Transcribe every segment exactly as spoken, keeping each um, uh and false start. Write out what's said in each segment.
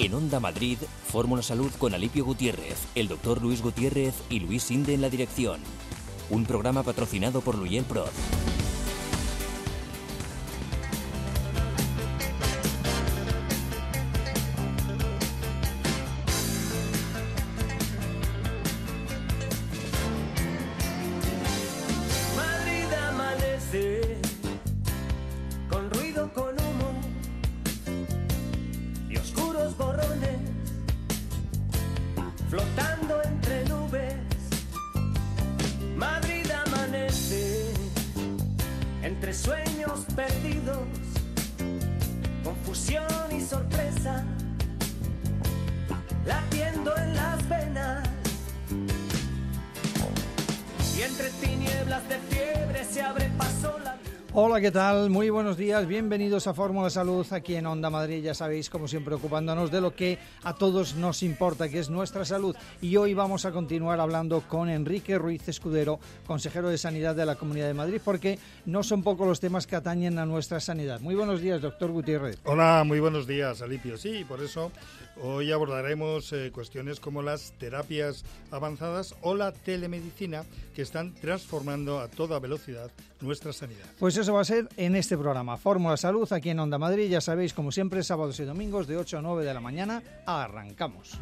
En Onda Madrid, Fórmula Salud con Alipio Gutiérrez, el doctor Luis Gutiérrez y Luis Sinde en la dirección. Un programa patrocinado por Luyel Prod. Hola, ¿qué tal? Muy buenos días, bienvenidos a Fórmula Salud aquí en Onda Madrid, ya sabéis, como siempre, ocupándonos de lo que a todos nos importa, que es nuestra salud. Y hoy vamos a continuar hablando con Enrique Ruiz Escudero, consejero de Sanidad de la Comunidad de Madrid, porque no son pocos los temas que atañen a nuestra sanidad. Muy buenos días, doctor Gutiérrez. Hola, muy buenos días, Alipio. Sí, por eso hoy abordaremos eh, cuestiones como las terapias avanzadas o la telemedicina, que están transformando a toda velocidad nuestra sanidad. Pues eso va a ser en este programa, Fórmula Salud, aquí en Onda Madrid. Ya sabéis, como siempre, sábados y domingos de ocho a nueve de la mañana. Arrancamos.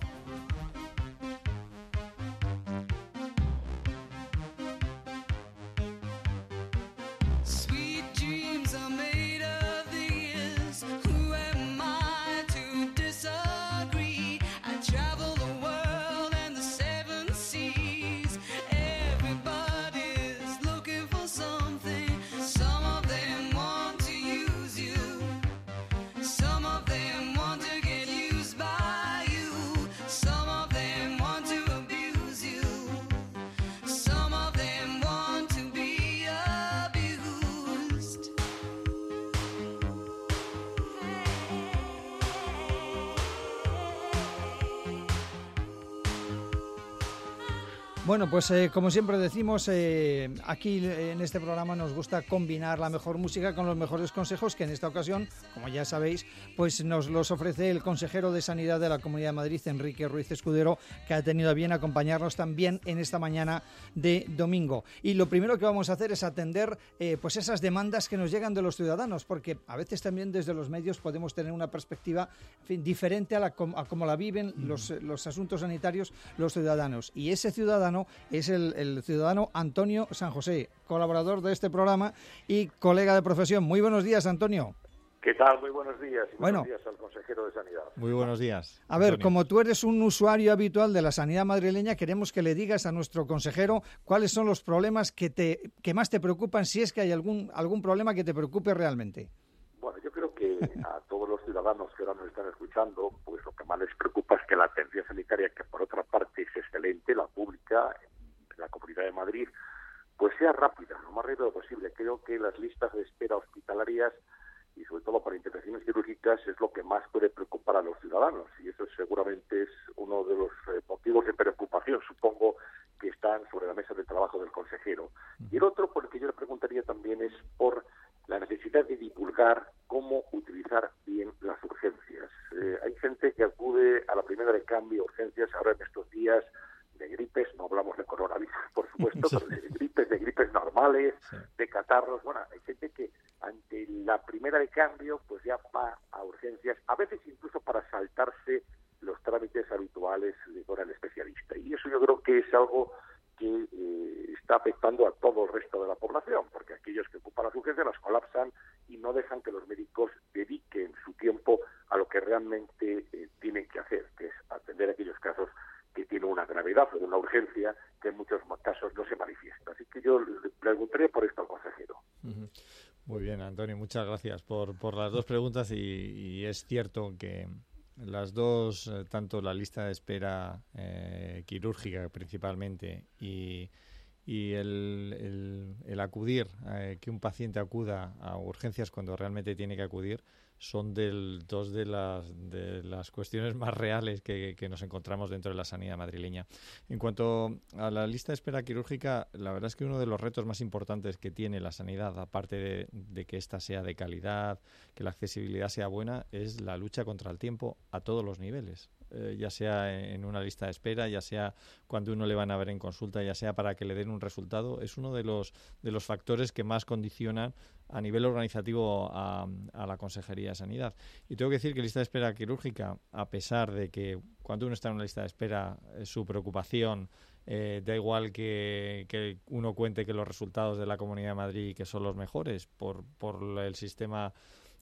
Bueno, pues eh, como siempre decimos, eh, aquí en este programa nos gusta combinar la mejor música con los mejores consejos, que en esta ocasión, como ya sabéis, pues nos los ofrece el consejero de Sanidad de la Comunidad de Madrid, Enrique Ruiz Escudero, que ha tenido a bien acompañarnos también en esta mañana de domingo. Y lo primero que vamos a hacer es atender eh, pues esas demandas que nos llegan de los ciudadanos, porque a veces también desde los medios podemos tener una perspectiva, en fin, diferente a, la, a cómo la viven los, los asuntos sanitarios los ciudadanos. Y ese ciudadano es el, el ciudadano Antonio San José, colaborador de este programa y colega de profesión. Muy buenos días, Antonio. ¿Qué tal? Muy buenos días. Y bueno, buenos días al consejero de Sanidad. Muy buenos días. A ver, Antonio. Como tú eres un usuario habitual de la sanidad madrileña, queremos que le digas a nuestro consejero cuáles son los problemas que te que más te preocupan, si es que hay algún algún problema que te preocupe realmente. Bueno, yo creo que a todos los ciudadanos que ahora nos están escuchando, pues lo que más les preocupa es que la atención sanitaria, que por otra parte es excelente, la pública, en la Comunidad de Madrid, pues sea rápida, lo más rápido posible. Creo que las listas de espera hospitalarias y sobre todo para intervenciones quirúrgicas es lo que más puede preocupar a los ciudadanos, y eso seguramente es uno de los eh, motivos de preocupación, supongo, que están sobre la mesa de trabajo del consejero. Y el otro, por el que yo le preguntaría también, es por la necesidad de divulgar cómo utilizar bien las urgencias. Eh, hay gente que acude a la primera de cambio, urgencias, ahora en estos días de gripes, no hablamos de coronavirus, por supuesto, sí. pero de gripes, de gripes normales, sí. de catarros. Bueno, hay gente que ante la primera de cambio, pues ya va a urgencias, a veces incluso para saltarse los trámites habituales con el especialista. Y eso yo creo que es algo que eh, está afectando a todo el resto de la población, porque aquellos que ocupan las urgencias las colapsan y no dejan que los médicos dediquen su tiempo a lo que realmente eh, tienen que hacer, que es atender aquellos casos que tienen una gravedad o una urgencia que en muchos casos no se manifiesta. Así que yo le preguntaré por esto al consejero. Uh-huh. Muy bien, Antonio, muchas gracias por, por las dos preguntas y, y es cierto que las dos, eh, tanto la lista de espera eh, quirúrgica principalmente y, y el, el, el acudir, eh, que un paciente acuda a urgencias cuando realmente tiene que acudir, son del, dos de las, de las cuestiones más reales que, que nos encontramos dentro de la sanidad madrileña. En cuanto a la lista de espera quirúrgica, la verdad es que uno de los retos más importantes que tiene la sanidad, aparte de, de que ésta sea de calidad, que la accesibilidad sea buena, es la lucha contra el tiempo a todos los niveles. Eh, ya sea en una lista de espera, ya sea cuando uno le van a ver en consulta, ya sea para que le den un resultado, es uno de los, de los factores que más condicionan a nivel organizativo a, a la Consejería de Sanidad. Y tengo que decir que lista de espera quirúrgica, a pesar de que cuando uno está en una lista de espera, eh, su preocupación, eh, da igual que, que uno cuente que los resultados de la Comunidad de Madrid que son los mejores por, por el sistema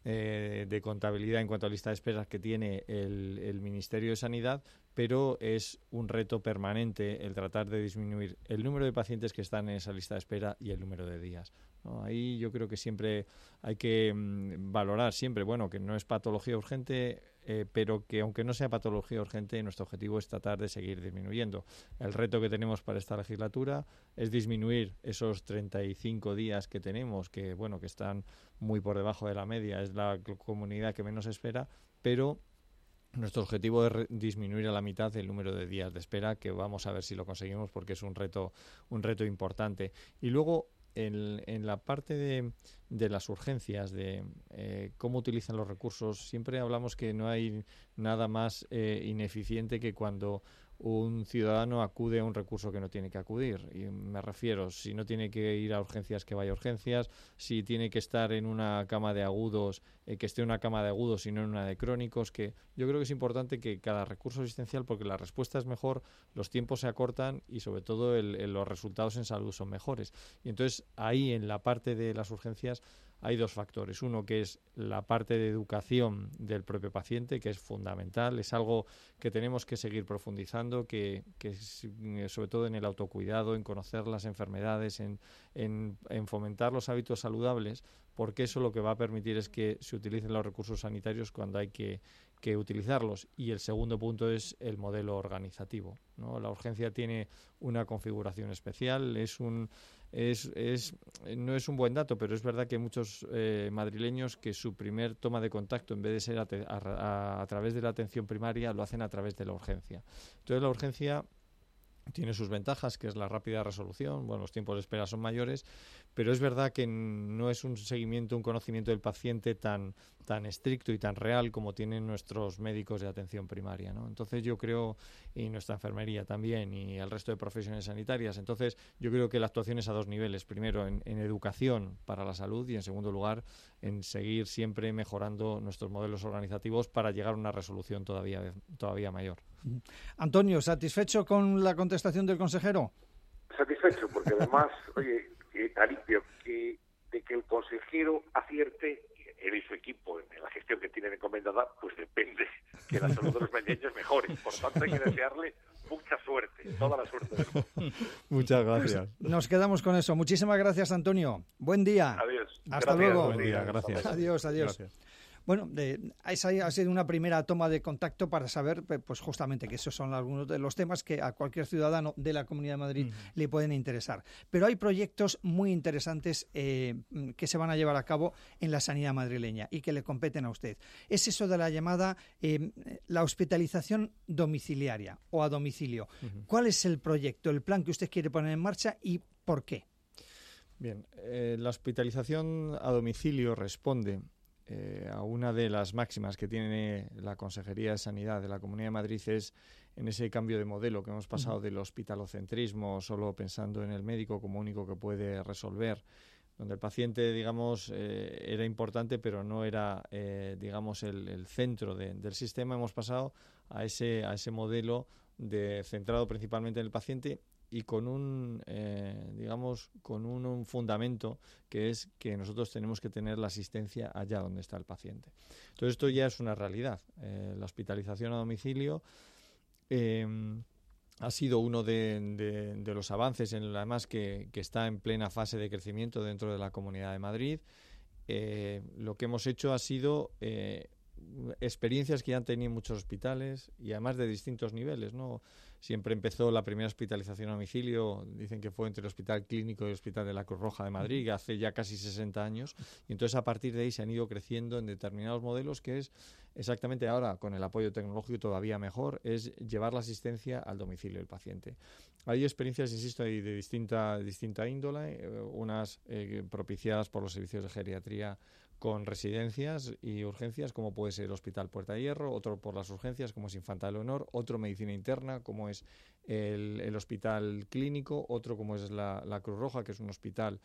Eh, de contabilidad en cuanto a lista de esperas que tiene el, el Ministerio de Sanidad, pero es un reto permanente el tratar de disminuir el número de pacientes que están en esa lista de espera y el número de días, ¿no? Ahí yo creo que siempre hay que mmm, valorar siempre, bueno, que no es patología urgente, eh, pero que aunque no sea patología urgente, nuestro objetivo es tratar de seguir disminuyendo. El reto que tenemos para esta legislatura es disminuir esos treinta y cinco días que tenemos, que bueno, que están muy por debajo de la media, es la comunidad que menos espera, pero nuestro objetivo es disminuir a la mitad el número de días de espera, que vamos a ver si lo conseguimos porque es un reto, un reto importante. Y luego, en, en la parte de, de las urgencias, de eh, cómo utilizan los recursos, siempre hablamos que no hay nada más eh, ineficiente que cuando un ciudadano acude a un recurso que no tiene que acudir. Y me refiero, si no tiene que ir a urgencias, que vaya a urgencias, si tiene que estar en una cama de agudos, eh, que esté en una cama de agudos y no en una de crónicos, que yo creo que es importante que cada recurso asistencial, porque la respuesta es mejor, los tiempos se acortan y sobre todo el, el, los resultados en salud son mejores. Y entonces ahí en la parte de las urgencias hay dos factores. Uno, que es la parte de educación del propio paciente, que es fundamental, es algo que tenemos que seguir profundizando, que, que es, sobre todo en el autocuidado, en conocer las enfermedades, en, en, en fomentar los hábitos saludables, porque eso lo que va a permitir es que se utilicen los recursos sanitarios cuando hay que, que utilizarlos. Y el segundo punto es el modelo organizativo, ¿no? La urgencia tiene una configuración especial, es un Es, es, no es un buen dato, pero es verdad que hay muchos eh, madrileños que su primer toma de contacto, en vez de ser a, te, a, a, a través de la atención primaria, lo hacen a través de la urgencia. Entonces la urgencia tiene sus ventajas, que es la rápida resolución, bueno, los tiempos de espera son mayores, pero es verdad que no es un seguimiento, un conocimiento del paciente tan, tan estricto y tan real como tienen nuestros médicos de atención primaria, ¿no? Entonces yo creo, y nuestra enfermería también, y el resto de profesiones sanitarias, entonces yo creo que la actuación es a dos niveles, primero en, en educación para la salud y en segundo lugar en seguir siempre mejorando nuestros modelos organizativos para llegar a una resolución todavía, todavía mayor. Antonio, ¿satisfecho con la contestación del consejero? Satisfecho, porque además, oye, eh, Alipio, que de que el consejero acierte, él y su equipo en la gestión que tienen encomendada, pues depende que la salud de los madrileños mejore. Por tanto, hay que desearle mucha suerte, toda la suerte del mundo. Muchas gracias. Pues nos quedamos con eso. Muchísimas gracias, Antonio. Buen día. Adiós. Hasta Gracias, luego. Buen día, gracias. Adiós, adiós. Gracias. Bueno, de, esa ha sido una primera toma de contacto para saber, pues justamente que esos son algunos de los temas que a cualquier ciudadano de la Comunidad de Madrid uh-huh. le pueden interesar. Pero hay proyectos muy interesantes eh, que se van a llevar a cabo en la sanidad madrileña y que le competen a usted. Es eso de la llamada eh, la hospitalización domiciliaria o a domicilio. Uh-huh. ¿Cuál es el proyecto, el plan que usted quiere poner en marcha y por qué? Bien, eh, la hospitalización a domicilio responde Eh, a una de las máximas que tiene la Consejería de Sanidad de la Comunidad de Madrid, es en ese cambio de modelo que hemos pasado uh-huh. del hospitalocentrismo, solo pensando en el médico como único que puede resolver, donde el paciente, digamos, eh, era importante, pero no era, eh, digamos, el, el centro de, del sistema. Hemos pasado a ese, a ese modelo de, centrado principalmente en el paciente y con un, eh, digamos, con un, un fundamento que es que nosotros tenemos que tener la asistencia allá donde está el paciente. Entonces esto ya es una realidad. Eh, la hospitalización a domicilio eh, ha sido uno de, de, de los avances, en, además que, que está en plena fase de crecimiento dentro de la Comunidad de Madrid. Eh, lo que hemos hecho ha sido eh, experiencias que ya han tenido muchos hospitales y además de distintos niveles, ¿no? Siempre empezó la primera hospitalización a domicilio, dicen que fue entre el Hospital Clínico y el Hospital de la Cruz Roja de Madrid, que hace ya casi sesenta años, y entonces a partir de ahí se han ido creciendo en determinados modelos, que es exactamente ahora, con el apoyo tecnológico todavía mejor, es llevar la asistencia al domicilio del paciente. Hay experiencias, insisto, de distinta, distinta índole, eh, unas eh, propiciadas por los servicios de geriatría con residencias y urgencias, como puede ser el Hospital Puerta de Hierro, otro por las urgencias, como es Infanta Leonor, otro medicina interna, como es el, el Hospital Clínico, otro como es la, la Cruz Roja, que es un hospital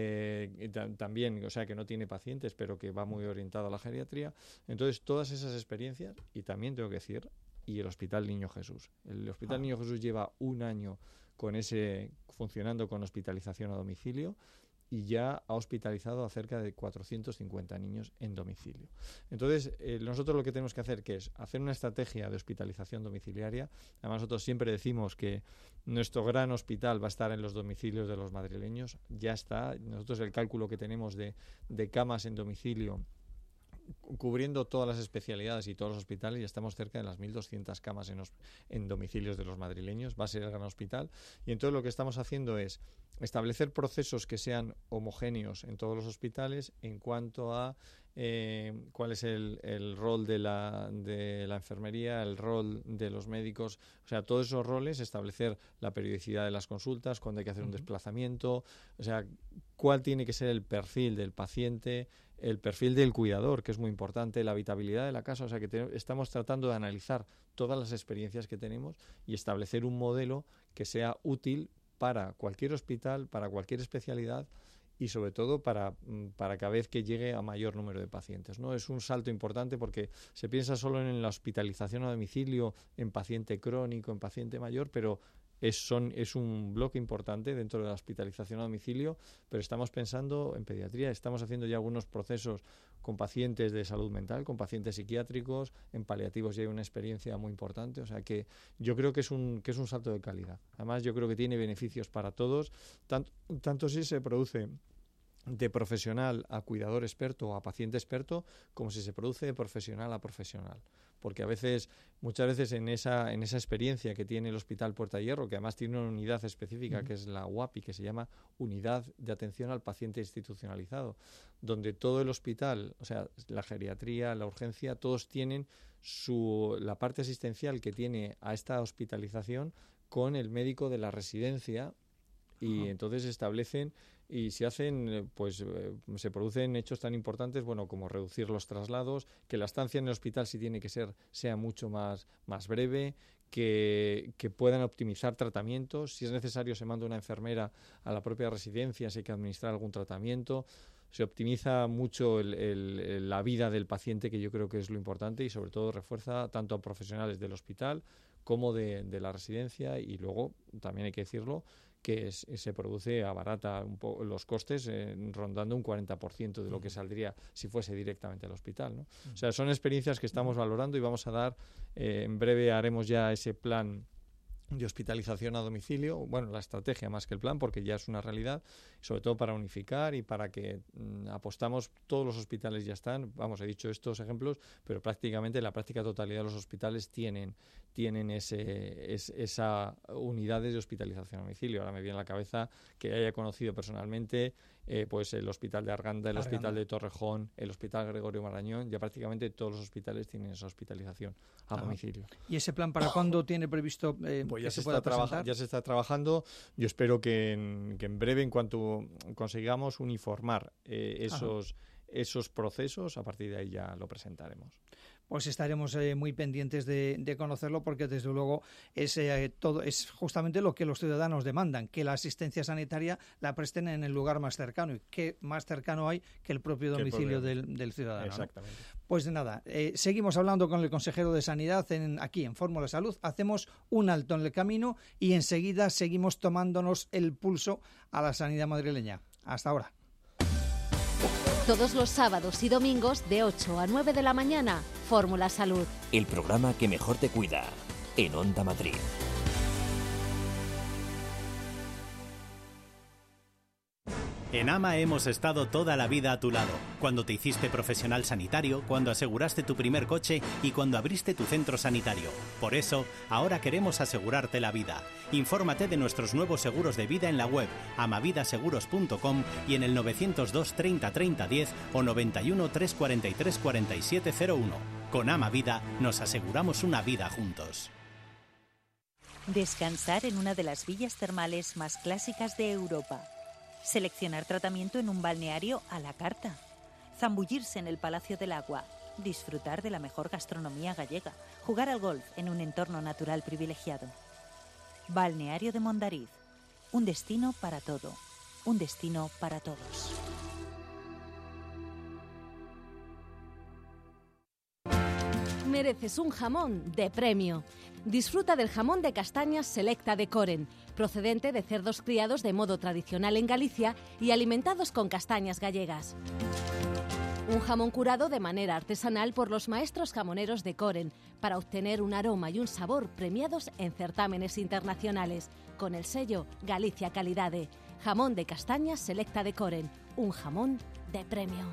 eh, también, o sea, que no tiene pacientes, pero que va muy orientado a la geriatría. Entonces, todas esas experiencias, y también tengo que decir, y el Hospital Niño Jesús. El Hospital ah. Niño Jesús lleva un año con ese funcionando con hospitalización a domicilio, y ya ha hospitalizado a cerca de cuatrocientos cincuenta niños en domicilio. Entonces, eh, nosotros lo que tenemos que hacer que es hacer una estrategia de hospitalización domiciliaria. Además, nosotros siempre decimos que nuestro gran hospital va a estar en los domicilios de los madrileños. Ya está. Nosotros el cálculo que tenemos de, de camas en domicilio, cubriendo todas las especialidades y todos los hospitales, ya estamos cerca de las mil doscientas camas en, en domicilios de los madrileños. Va a ser el gran hospital. Y entonces lo que estamos haciendo es establecer procesos que sean homogéneos en todos los hospitales en cuanto a eh, cuál es el, el rol de la, de la enfermería, el rol de los médicos, o sea, todos esos roles, establecer la periodicidad de las consultas, cuándo hay que hacer un desplazamiento, o sea, cuál tiene que ser el perfil del paciente, el perfil del cuidador, que es muy importante, la habitabilidad de la casa, o sea, que te, estamos tratando de analizar todas las experiencias que tenemos y establecer un modelo que sea útil para cualquier hospital, para cualquier especialidad y sobre todo para, para cada vez que llegue a mayor número de pacientes, ¿no? Es un salto importante porque se piensa solo en la hospitalización a domicilio, en paciente crónico, en paciente mayor, pero es, son, es un bloque importante dentro de la hospitalización a domicilio, pero estamos pensando en pediatría, estamos haciendo ya algunos procesos con pacientes de salud mental, con pacientes psiquiátricos, en paliativos ya hay una experiencia muy importante, o sea que yo creo que es un, que es un salto de calidad. Además yo creo que tiene beneficios para todos, tanto, tanto si se produce de profesional a cuidador experto o a paciente experto, como si se produce de profesional a profesional. Porque a veces, muchas veces en esa, en esa experiencia que tiene el Hospital Puerta de Hierro, que además tiene una unidad específica uh-huh. que es la U A P I, que se llama Unidad de Atención al Paciente Institucionalizado, donde todo el hospital, o sea, la geriatría, la urgencia, todos tienen su, la parte asistencial que tiene a esta hospitalización con el médico de la residencia y uh-huh. entonces establecen y se hacen, pues eh, se producen hechos tan importantes, bueno, como reducir los traslados, que la estancia en el hospital si tiene que ser, sea mucho más, más breve, que, que puedan optimizar tratamientos, si es necesario se manda una enfermera a la propia residencia, si hay que administrar algún tratamiento, se optimiza mucho el, el, la vida del paciente, que yo creo que es lo importante, y sobre todo refuerza tanto a profesionales del hospital como de, de la residencia, y luego, también hay que decirlo, que es, se produce, abarata un poco los costes eh, rondando un cuarenta por ciento de lo que saldría si fuese directamente al hospital, ¿no? O sea, son experiencias que estamos valorando y vamos a dar, eh, en breve haremos ya ese plan de hospitalización a domicilio, bueno, la estrategia más que el plan, porque ya es una realidad, sobre todo para unificar y para que mmm, apostamos, todos los hospitales ya están, vamos, he dicho estos ejemplos, pero prácticamente la práctica totalidad de los hospitales tienen tienen ese, es, esa unidades de hospitalización a domicilio. Ahora me viene a la cabeza que haya conocido personalmente eh, pues el Hospital de Arganda, el Arganda. Hospital de Torrejón, el Hospital Gregorio Marañón, ya prácticamente todos los hospitales tienen esa hospitalización a Ajá. domicilio. ¿Y ese plan para cuándo tiene previsto eh, pues ya que se, se pueda está presentar? Ya se está trabajando. Yo espero que en, que en breve, en cuanto consigamos uniformar eh, esos, esos procesos, a partir de ahí ya lo presentaremos. Pues estaremos eh, muy pendientes de, de conocerlo, porque desde luego es, eh, todo, es justamente lo que los ciudadanos demandan, que la asistencia sanitaria la presten en el lugar más cercano, y qué más cercano hay que el propio domicilio del, del ciudadano. Exactamente. ¿no? Pues nada, eh, seguimos hablando con el consejero de Sanidad en, aquí en Fórmula Salud, hacemos un alto en el camino y enseguida seguimos tomándonos el pulso a la sanidad madrileña. Hasta ahora. Todos los sábados y domingos de ocho a nueve de la mañana, Fórmula Salud. El programa que mejor te cuida, en Onda Madrid. En AMA hemos estado toda la vida a tu lado, cuando te hiciste profesional sanitario, cuando aseguraste tu primer coche y cuando abriste tu centro sanitario. Por eso, ahora queremos asegurarte la vida. Infórmate de nuestros nuevos seguros de vida en la web amavidaseguros punto com y en el novecientos dos treinta treinta diez o noventa y uno trescientos cuarenta y tres cuarenta y siete cero uno. Con AMA Vida nos aseguramos una vida juntos. Descansar en una de las villas termales más clásicas de Europa. Seleccionar tratamiento en un balneario a la carta. Zambullirse en el Palacio del Agua. Disfrutar de la mejor gastronomía gallega. Jugar al golf en un entorno natural privilegiado. Balneario de Mondariz. Un destino para todo. Un destino para todos. Mereces un jamón de premio. Disfruta del jamón de castañas Selecta de Coren, procedente de cerdos criados de modo tradicional en Galicia y alimentados con castañas gallegas. Un jamón curado de manera artesanal por los maestros jamoneros de Coren para obtener un aroma y un sabor premiados en certámenes internacionales, con el sello Galicia Calidade. Jamón de castañas Selecta de Coren, un jamón de premio.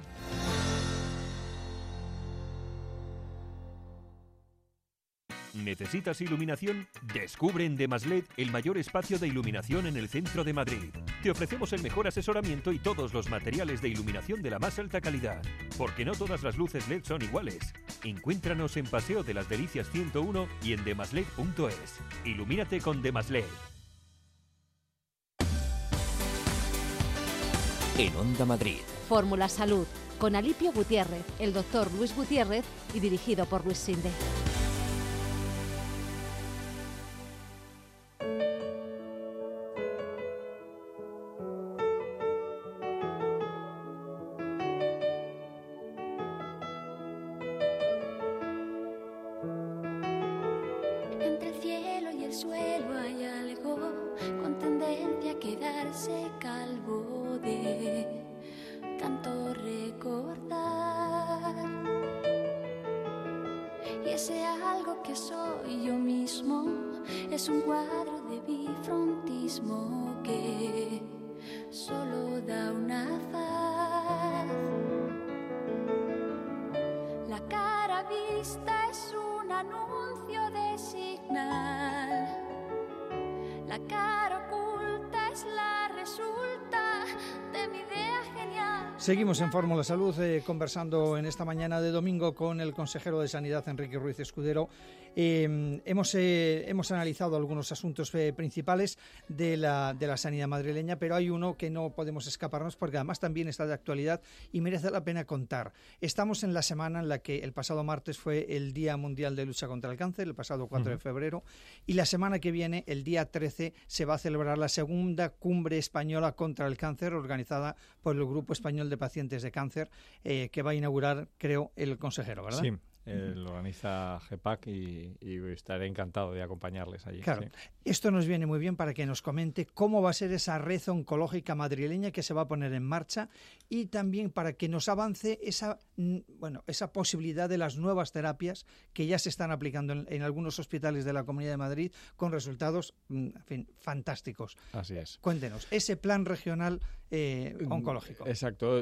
¿Necesitas iluminación? Descubre en Demaslet el mayor espacio de iluminación en el centro de Madrid. Te ofrecemos el mejor asesoramiento y todos los materiales de iluminación de la más alta calidad. Porque no todas las luces L E D son iguales. Encuéntranos en Paseo de las Delicias ciento uno y en demaslet punto es. Ilumínate con Demaslet. En Onda Madrid. Fórmula Salud, con Alipio Gutiérrez, el doctor Luis Gutiérrez y dirigido por Luis Sinde. Seguimos en Fórmula Salud eh, conversando en esta mañana de domingo con el consejero de Sanidad, Enrique Ruiz Escudero. Eh, hemos, eh, hemos analizado algunos asuntos eh, principales de la, de la sanidad madrileña, pero hay uno que no podemos escaparnos porque además también está de actualidad y merece la pena contar. Estamos en la semana en la que el pasado martes fue el Día Mundial de Lucha contra el Cáncer, el pasado cuatro uh-huh. de febrero, y la semana que viene, el día trece, se va a celebrar la segunda Cumbre Española contra el Cáncer, organizada por el Grupo Español de Pacientes de Cáncer, eh, que va a inaugurar, creo, el consejero, ¿verdad? Sí. Eh, lo organiza GEPAC y, y estaré encantado de acompañarles allí. Claro, sí. Esto nos viene muy bien para que nos comente cómo va a ser esa red oncológica madrileña que se va a poner en marcha y también para que nos avance esa, bueno, esa posibilidad de las nuevas terapias que ya se están aplicando en, en algunos hospitales de la Comunidad de Madrid con resultados, en fin, fantásticos. Así es. Cuéntenos, ese plan regional eh, oncológico. Exacto.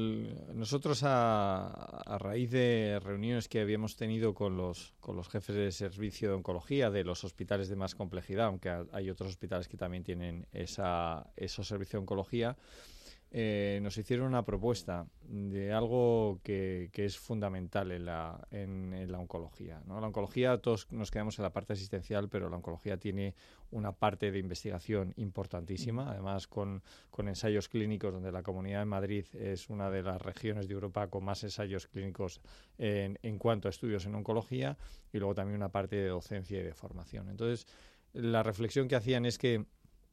Nosotros a, a raíz de reuniones que habíamos tenido con los, con los jefes de servicio de oncología de los hospitales de más complejidad, aunque hay otros hospitales que también tienen esa, esos servicios de oncología, eh, nos hicieron una propuesta de algo que, que es fundamental en la, en, en la oncología, ¿no? La oncología, todos nos quedamos en la parte asistencial, pero la oncología tiene una parte de investigación importantísima, además con, con ensayos clínicos, donde la Comunidad de Madrid es una de las regiones de Europa con más ensayos clínicos en, en cuanto a estudios en oncología, y luego también una parte de docencia y de formación. Entonces, la reflexión que hacían es que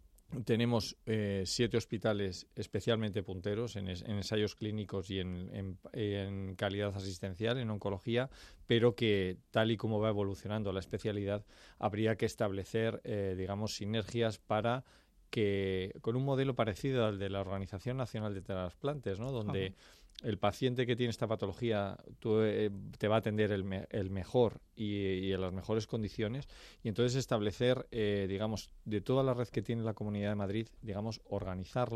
tenemos eh, siete hospitales especialmente punteros en, es, en ensayos clínicos y en, en, en calidad asistencial, en oncología, pero que tal y como va evolucionando la especialidad, habría que establecer, eh, digamos, sinergias para que, con un modelo parecido al de la Organización Nacional de Trasplantes, ¿no? Donde uh-huh. el paciente que tiene esta patología tú, eh, te va a atender el, me, el mejor y, y en las mejores condiciones, y entonces establecer, eh, digamos, de toda la red que tiene la Comunidad de Madrid, digamos, organizarlo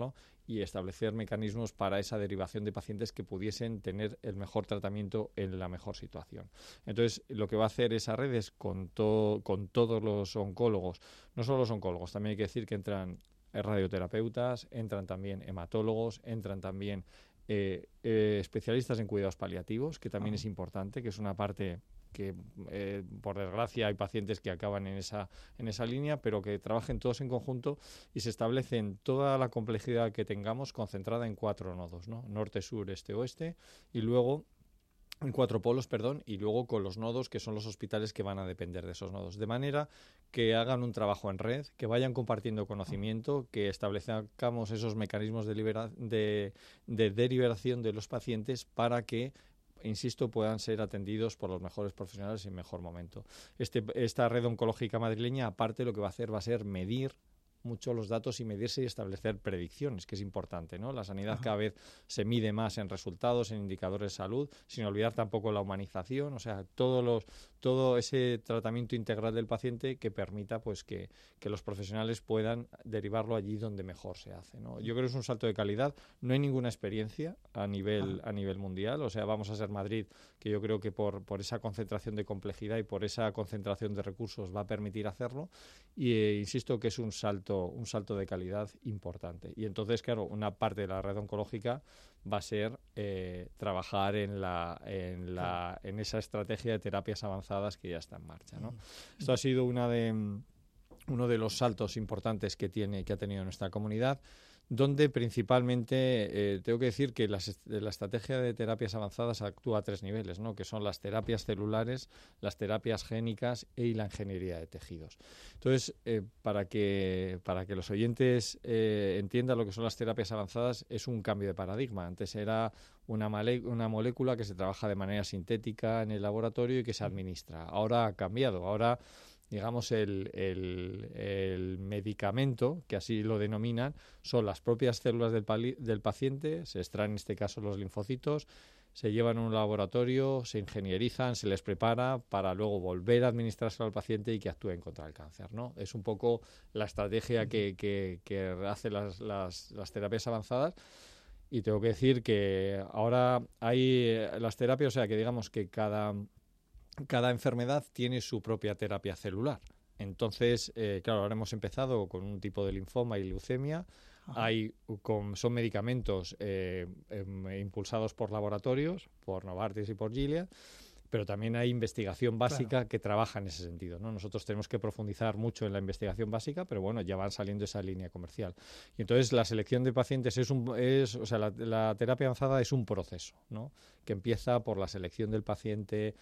y establecer mecanismos para esa derivación de pacientes que pudiesen tener el mejor tratamiento en la mejor situación. Entonces, lo que va a hacer esa red es con, to- con todos los oncólogos, no solo los oncólogos, también hay que decir que entran radioterapeutas, entran también hematólogos, entran también eh, eh, especialistas en cuidados paliativos, que también uh-huh. es importante, que es una parte que eh, por desgracia hay pacientes que acaban en esa en esa línea, pero que trabajen todos en conjunto y se establecen toda la complejidad que tengamos concentrada en cuatro nodos, ¿no? Norte, sur, este, oeste, y luego en cuatro polos, perdón, y luego con los nodos que son los hospitales que van a depender de esos nodos, de manera que hagan un trabajo en red, que vayan compartiendo conocimiento, que establezcamos esos mecanismos de, libera- de, de derivación de los pacientes para que, insisto, puedan ser atendidos por los mejores profesionales en mejor momento. Este, esta red oncológica madrileña, aparte, lo que va a hacer va a ser medir mucho los datos y medirse y establecer predicciones, que es importante, ¿no? La sanidad Ajá. cada vez se mide más en resultados, en indicadores de salud, sin olvidar tampoco la humanización, o sea, todos los, todo ese tratamiento integral del paciente que permita pues que, que los profesionales puedan derivarlo allí donde mejor se hace, ¿no? Yo creo que es un salto de calidad, no hay ninguna experiencia a nivel, a nivel mundial, o sea, vamos a ser Madrid, que yo creo que por, por esa concentración de complejidad y por esa concentración de recursos va a permitir hacerlo, y eh, insisto que es un salto un salto de calidad importante. Y entonces, claro, una parte de la red oncológica va a ser eh, trabajar en la, en la en esa estrategia de terapias avanzadas que ya está en marcha, ¿no? Uh-huh. Esto ha sido una de uno de los saltos importantes que tiene que ha tenido nuestra comunidad, donde principalmente eh, tengo que decir que las, la estrategia de terapias avanzadas actúa a tres niveles, ¿no? Que son las terapias celulares, las terapias génicas y la ingeniería de tejidos. Entonces, eh, para que para que los oyentes eh, entiendan lo que son las terapias avanzadas, es un cambio de paradigma. Antes era una, male- una molécula que se trabaja de manera sintética en el laboratorio y que se administra. Ahora ha cambiado. Ahora digamos, el, el, el medicamento, que así lo denominan, son las propias células del, pali- del paciente, se extraen en este caso los linfocitos, se llevan a un laboratorio, se ingenierizan, se les prepara para luego volver a administrarse al paciente y que actúen contra el cáncer, ¿no? Es un poco la estrategia que, que, que hace las, las, las terapias avanzadas. Y tengo que decir que ahora hay las terapias, o sea, que digamos que cada... Cada enfermedad tiene su propia terapia celular. Entonces, eh, claro, ahora hemos empezado con un tipo de linfoma y leucemia. Ajá. Hay con, son medicamentos eh, eh, impulsados por laboratorios, por Novartis y por Gilead, pero también hay investigación básica claro. que trabaja en ese sentido, ¿no? Nosotros tenemos que profundizar mucho en la investigación básica, pero bueno, ya van saliendo esa línea comercial. Y entonces la selección de pacientes es un, es, o sea, la, la terapia avanzada es un proceso, ¿no? Que empieza por la selección del paciente.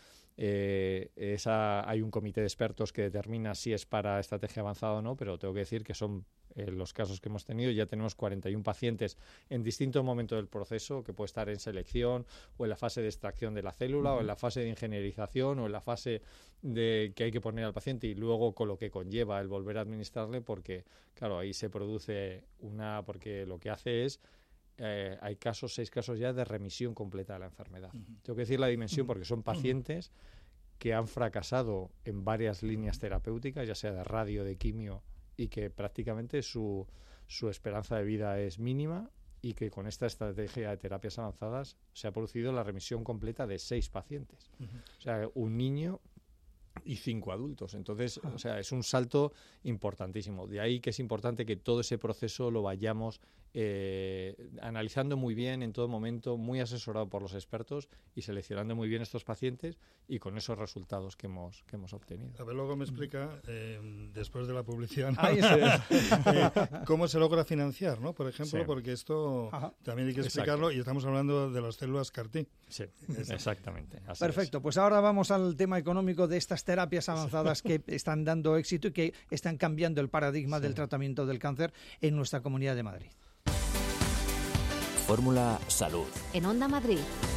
Eh, esa, hay un comité de expertos que determina si es para estrategia avanzada o no, pero tengo que decir que son eh, los casos que hemos tenido. Ya tenemos cuarenta y uno pacientes en distintos momentos del proceso, que puede estar en selección o en la fase de extracción de la célula, uh-huh. o en la fase de ingenierización, o en la fase de que hay que poner al paciente, y luego con lo que conlleva el volver a administrarle, porque claro, ahí se produce una, porque lo que hace es Eh, hay casos, seis casos ya de remisión completa de la enfermedad. Uh-huh. Tengo que decir la dimensión porque son pacientes que han fracasado en varias líneas terapéuticas, ya sea de radio, de quimio, y que prácticamente su, su esperanza de vida es mínima, y que con esta estrategia de terapias avanzadas se ha producido la remisión completa de seis pacientes. Uh-huh. O sea, un niño y cinco adultos. Entonces, o sea, es un salto importantísimo. De ahí que es importante que todo ese proceso lo vayamos eh, analizando muy bien en todo momento, muy asesorado por los expertos y seleccionando muy bien estos pacientes y con esos resultados que hemos que hemos obtenido. A ver, luego me explica, eh, después de la publicidad, ¿no? eh, cómo se logra financiar, ¿no? Por ejemplo, sí. porque esto Ajá. también hay que explicarlo. Exacto. Y estamos hablando de las células C A R T. Sí, exactamente. Así Perfecto, es. Pues ahora vamos al tema económico de estas terapias avanzadas que están dando éxito y que están cambiando el paradigma sí. del tratamiento del cáncer en nuestra Comunidad de Madrid. Fórmula Salud. En Onda Madrid.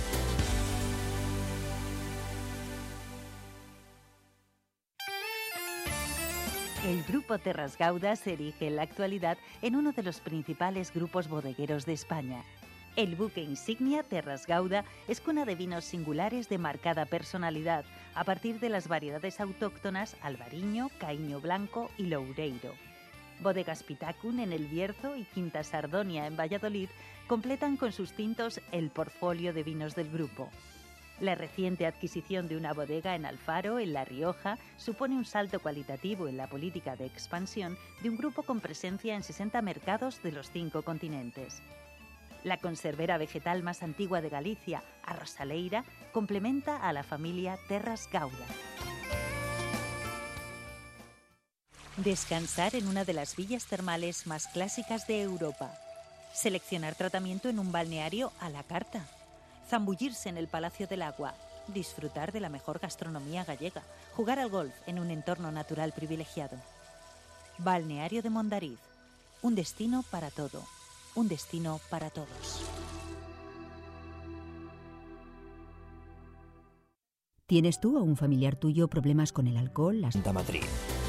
El Grupo Terras Gauda se erige en la actualidad en uno de los principales grupos bodegueros de España. El buque insignia Terras Gauda es cuna de vinos singulares de marcada personalidad, a partir de las variedades autóctonas Albariño, Caíño Blanco y Loureiro. Bodegas Pitacun en El Bierzo y Quinta Sardonia en Valladolid completan con sus tintos el portfolio de vinos del grupo. La reciente adquisición de una bodega en Alfaro, en La Rioja, supone un salto cualitativo en la política de expansión de un grupo con presencia en sesenta mercados de los cinco continentes. La conservera vegetal más antigua de Galicia, Arrosaleira, complementa a la familia Terras Gauda. Descansar en una de las villas termales más clásicas de Europa. Seleccionar tratamiento en un balneario a la carta. Zambullirse en el Palacio del Agua. Disfrutar de la mejor gastronomía gallega. Jugar al golf en un entorno natural privilegiado. Balneario de Mondariz. Un destino para todo. Un destino para todos. ¿Tienes tú o un familiar tuyo problemas con el alcohol? Las... Santa Madrid.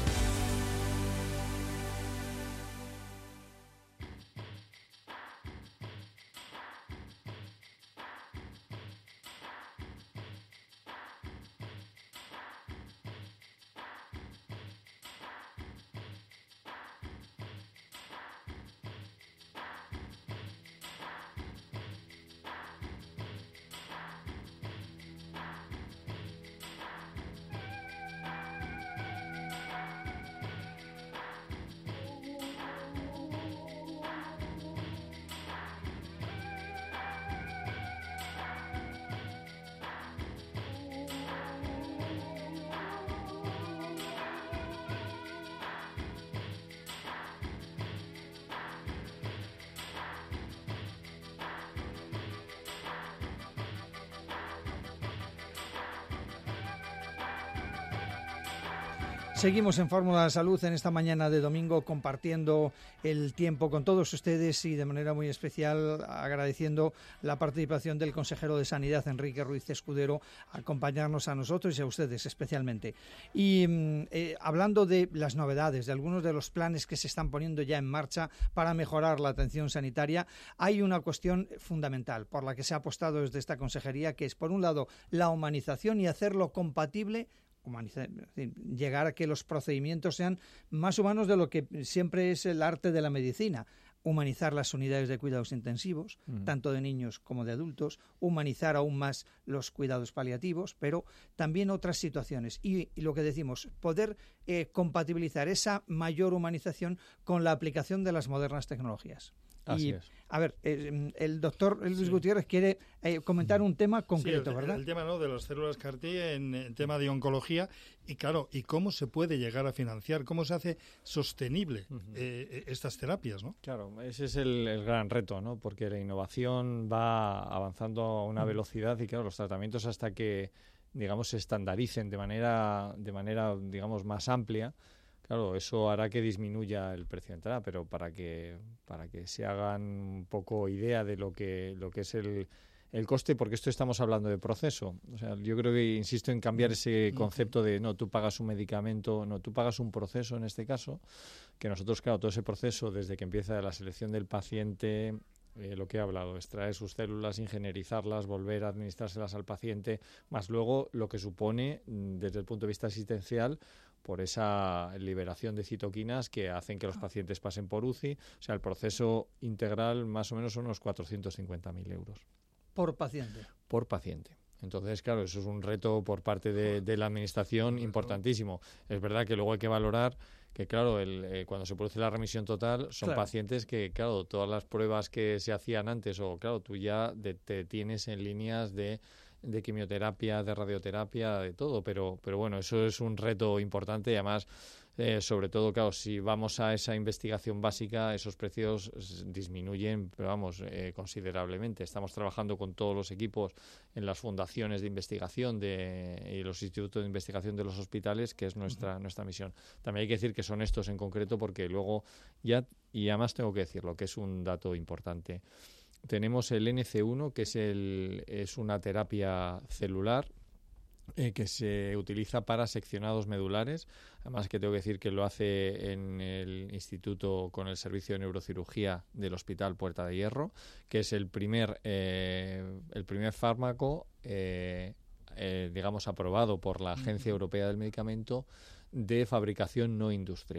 Seguimos en Fórmula de Salud en esta mañana de domingo, compartiendo el tiempo con todos ustedes y de manera muy especial agradeciendo la participación del consejero de Sanidad, Enrique Ruiz Escudero, a acompañarnos a nosotros y a ustedes especialmente. Y eh, hablando de las novedades, de algunos de los planes que se están poniendo ya en marcha para mejorar la atención sanitaria, hay una cuestión fundamental por la que se ha apostado desde esta consejería, que es, por un lado, la humanización y hacerlo compatible, humanizar, llegar a que los procedimientos sean más humanos de lo que siempre es el arte de la medicina. Humanizar las unidades de cuidados intensivos, mm. tanto de niños como de adultos, humanizar aún más los cuidados paliativos, pero también otras situaciones. Y, y lo que decimos, poder eh, compatibilizar esa mayor humanización con la aplicación de las modernas tecnologías. Así y, es. A ver, eh, el doctor Luis sí. Gutiérrez quiere eh, comentar un tema concreto, sí, el, ¿verdad? El tema ¿no? de las células C A R T en, en tema de oncología y, claro, y cómo se puede llegar a financiar, cómo se hace sostenible uh-huh. eh, estas terapias, ¿no? Claro, ese es el, el gran reto, ¿no? Porque la innovación va avanzando a una uh-huh. velocidad y, claro, los tratamientos hasta que, digamos, se estandaricen de manera, de manera, digamos, más amplia. Claro, eso hará que disminuya el precio de entrada, pero para que para que se hagan un poco idea de lo que lo que es el, el coste, porque esto estamos hablando de proceso. O sea, yo creo que insisto en cambiar ese concepto de no, tú pagas un medicamento, no, tú pagas un proceso en este caso, que nosotros, claro, todo ese proceso desde que empieza la selección del paciente, Eh, lo que he hablado, extraer sus células, ingenierizarlas, volver a administrárselas al paciente, más luego lo que supone desde el punto de vista asistencial por esa liberación de citoquinas que hacen que los pacientes pasen por U C I. O sea, el proceso integral más o menos son unos cuatrocientos cincuenta mil euros. ¿Por paciente? Por paciente. Entonces, claro, eso es un reto por parte de, de la Administración importantísimo. Es verdad que luego hay que valorar que, claro, el, eh, cuando se produce la remisión total son claro. pacientes que, claro, todas las pruebas que se hacían antes o, claro, tú ya de, te tienes en líneas de, de quimioterapia, de radioterapia, de todo, pero, pero bueno, eso es un reto importante y además, eh, sobre todo, claro, si vamos a esa investigación básica, esos precios disminuyen, pero vamos, eh, considerablemente. Estamos trabajando con todos los equipos en las fundaciones de investigación de, y los institutos de investigación de los hospitales, que es nuestra, uh-huh. nuestra misión. También hay que decir que son estos en concreto porque luego ya, y además tengo que decirlo, que es un dato importante. Tenemos el N C uno, que es, el, es una terapia celular Eh, que se utiliza para seccionados medulares, además que tengo que decir que lo hace en el instituto con el servicio de neurocirugía del Hospital Puerta de Hierro, que es el primer eh, el primer fármaco eh, eh, digamos aprobado por la Agencia Europea del Medicamento de fabricación no industrial.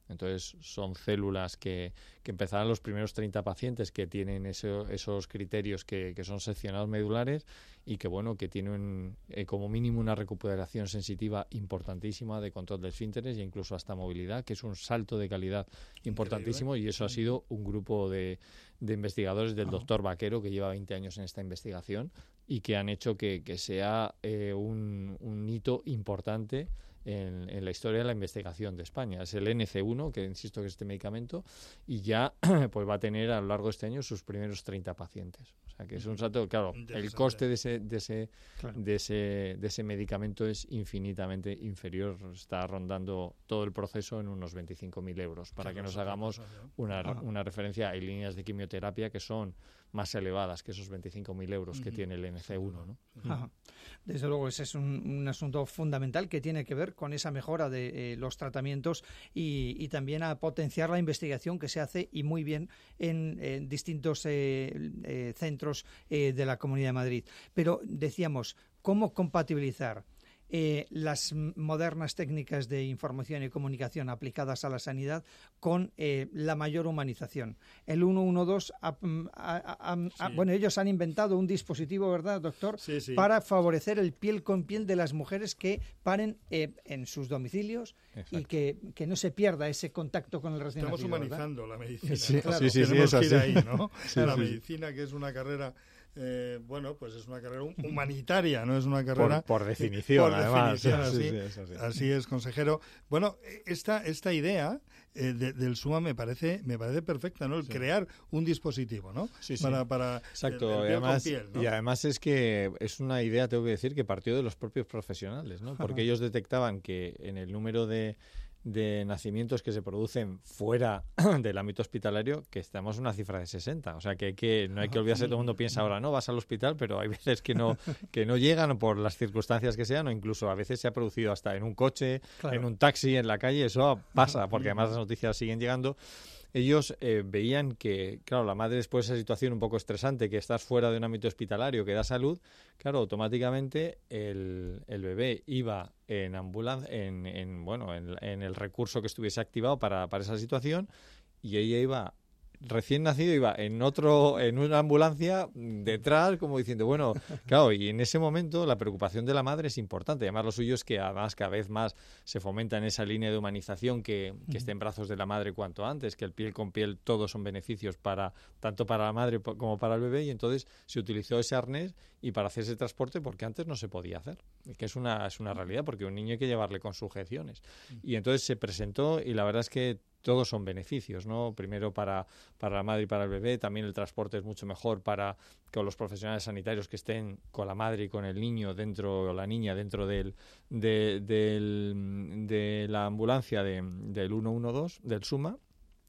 Entonces son células que, que empezarán los primeros treinta pacientes que tienen eso, esos criterios que, que son seccionados medulares y que bueno que tienen eh, como mínimo una recuperación sensitiva importantísima de control de esfínteres e incluso hasta movilidad, que es un salto de calidad importantísimo. Increíble. Y eso ha sido un grupo de, de investigadores del doctor Vaquero, que lleva veinte años en esta investigación y que han hecho que, que sea eh, un, un hito importante En, en la historia de la investigación de España. Es el N C uno, que insisto que es este medicamento, y ya pues va a tener a lo largo de este año sus primeros treinta pacientes. O sea que es un salto, claro, el coste de ese, de ese, claro. de ese, de ese medicamento es infinitamente inferior, está rondando todo el proceso en unos veinticinco mil euros, para claro, que nos hagamos una, una referencia. Hay líneas de quimioterapia que son más elevadas que esos veinticinco mil euros uh-huh. que tiene el N C uno, ¿no? Ajá. Desde luego ese es un, un asunto fundamental que tiene que ver con esa mejora de eh, los tratamientos y, y también a potenciar la investigación que se hace y muy bien en, en distintos eh, eh, centros eh, de la Comunidad de Madrid. Pero decíamos, ¿cómo compatibilizar Eh, las modernas técnicas de información y comunicación aplicadas a la sanidad con eh, la mayor humanización? El ciento doce, ha, ha, ha, sí. ha, bueno, ellos han inventado un dispositivo, ¿verdad, doctor? Sí, sí. Para favorecer el piel con piel de las mujeres que paren eh, en sus domicilios. Exacto. Y que, que no se pierda ese contacto con el recién Estamos nacido, humanizando ¿verdad? La medicina. Sí, claro, sí, sí, tenemos sí, que ir sí. ahí, ¿no? Sí, la sí. medicina, que es una carrera... Eh, bueno, pues es una carrera humanitaria, no es una carrera... Por, por definición, por además. Definición, sí, así, sí, eso sí. así es, consejero. Bueno, esta, esta idea eh, de, del SUMA me parece me parece perfecta, ¿no? El sí. crear un dispositivo, ¿no? Sí, sí. Para, para Exacto, el, el piel además, con piel, ¿no? Y además es que es una idea, tengo que decir, que partió de los propios profesionales, ¿no? Porque ellos detectaban que en el número de... de nacimientos que se producen fuera del ámbito hospitalario, que estamos en una cifra de sesenta. O sea, que, hay que no hay que olvidarse, todo el mundo piensa ahora, no, vas al hospital, pero hay veces que no que no llegan por las circunstancias que sean, o incluso a veces se ha producido hasta en un coche, claro. en un taxi, en la calle, eso pasa, porque además las noticias siguen llegando. Ellos eh, veían que, claro, la madre después de esa situación un poco estresante, que estás fuera de un ámbito hospitalario que da salud, claro, automáticamente el, el bebé iba en ambulancia, en, en, bueno, en, en el recurso que estuviese activado para, para esa situación, y ella iba... recién nacido iba en otro en una ambulancia detrás, como diciendo, bueno, claro, y en ese momento la preocupación de la madre es importante. Además, lo suyo es que además cada vez más se fomenta en esa línea de humanización que, que esté en brazos de la madre cuanto antes, que el piel con piel todos son beneficios para tanto para la madre como para el bebé, y entonces se utilizó ese arnés y para hacer ese transporte, porque antes no se podía hacer, que es una es una realidad, porque un niño hay que llevarle con sujeciones. Y entonces se presentó, y la verdad es que todos son beneficios, ¿no? Primero para, para la madre y para el bebé, también el transporte es mucho mejor para con los profesionales sanitarios que estén con la madre y con el niño dentro, o la niña dentro del, de, del, de la ambulancia de, del ciento doce, del SUMA,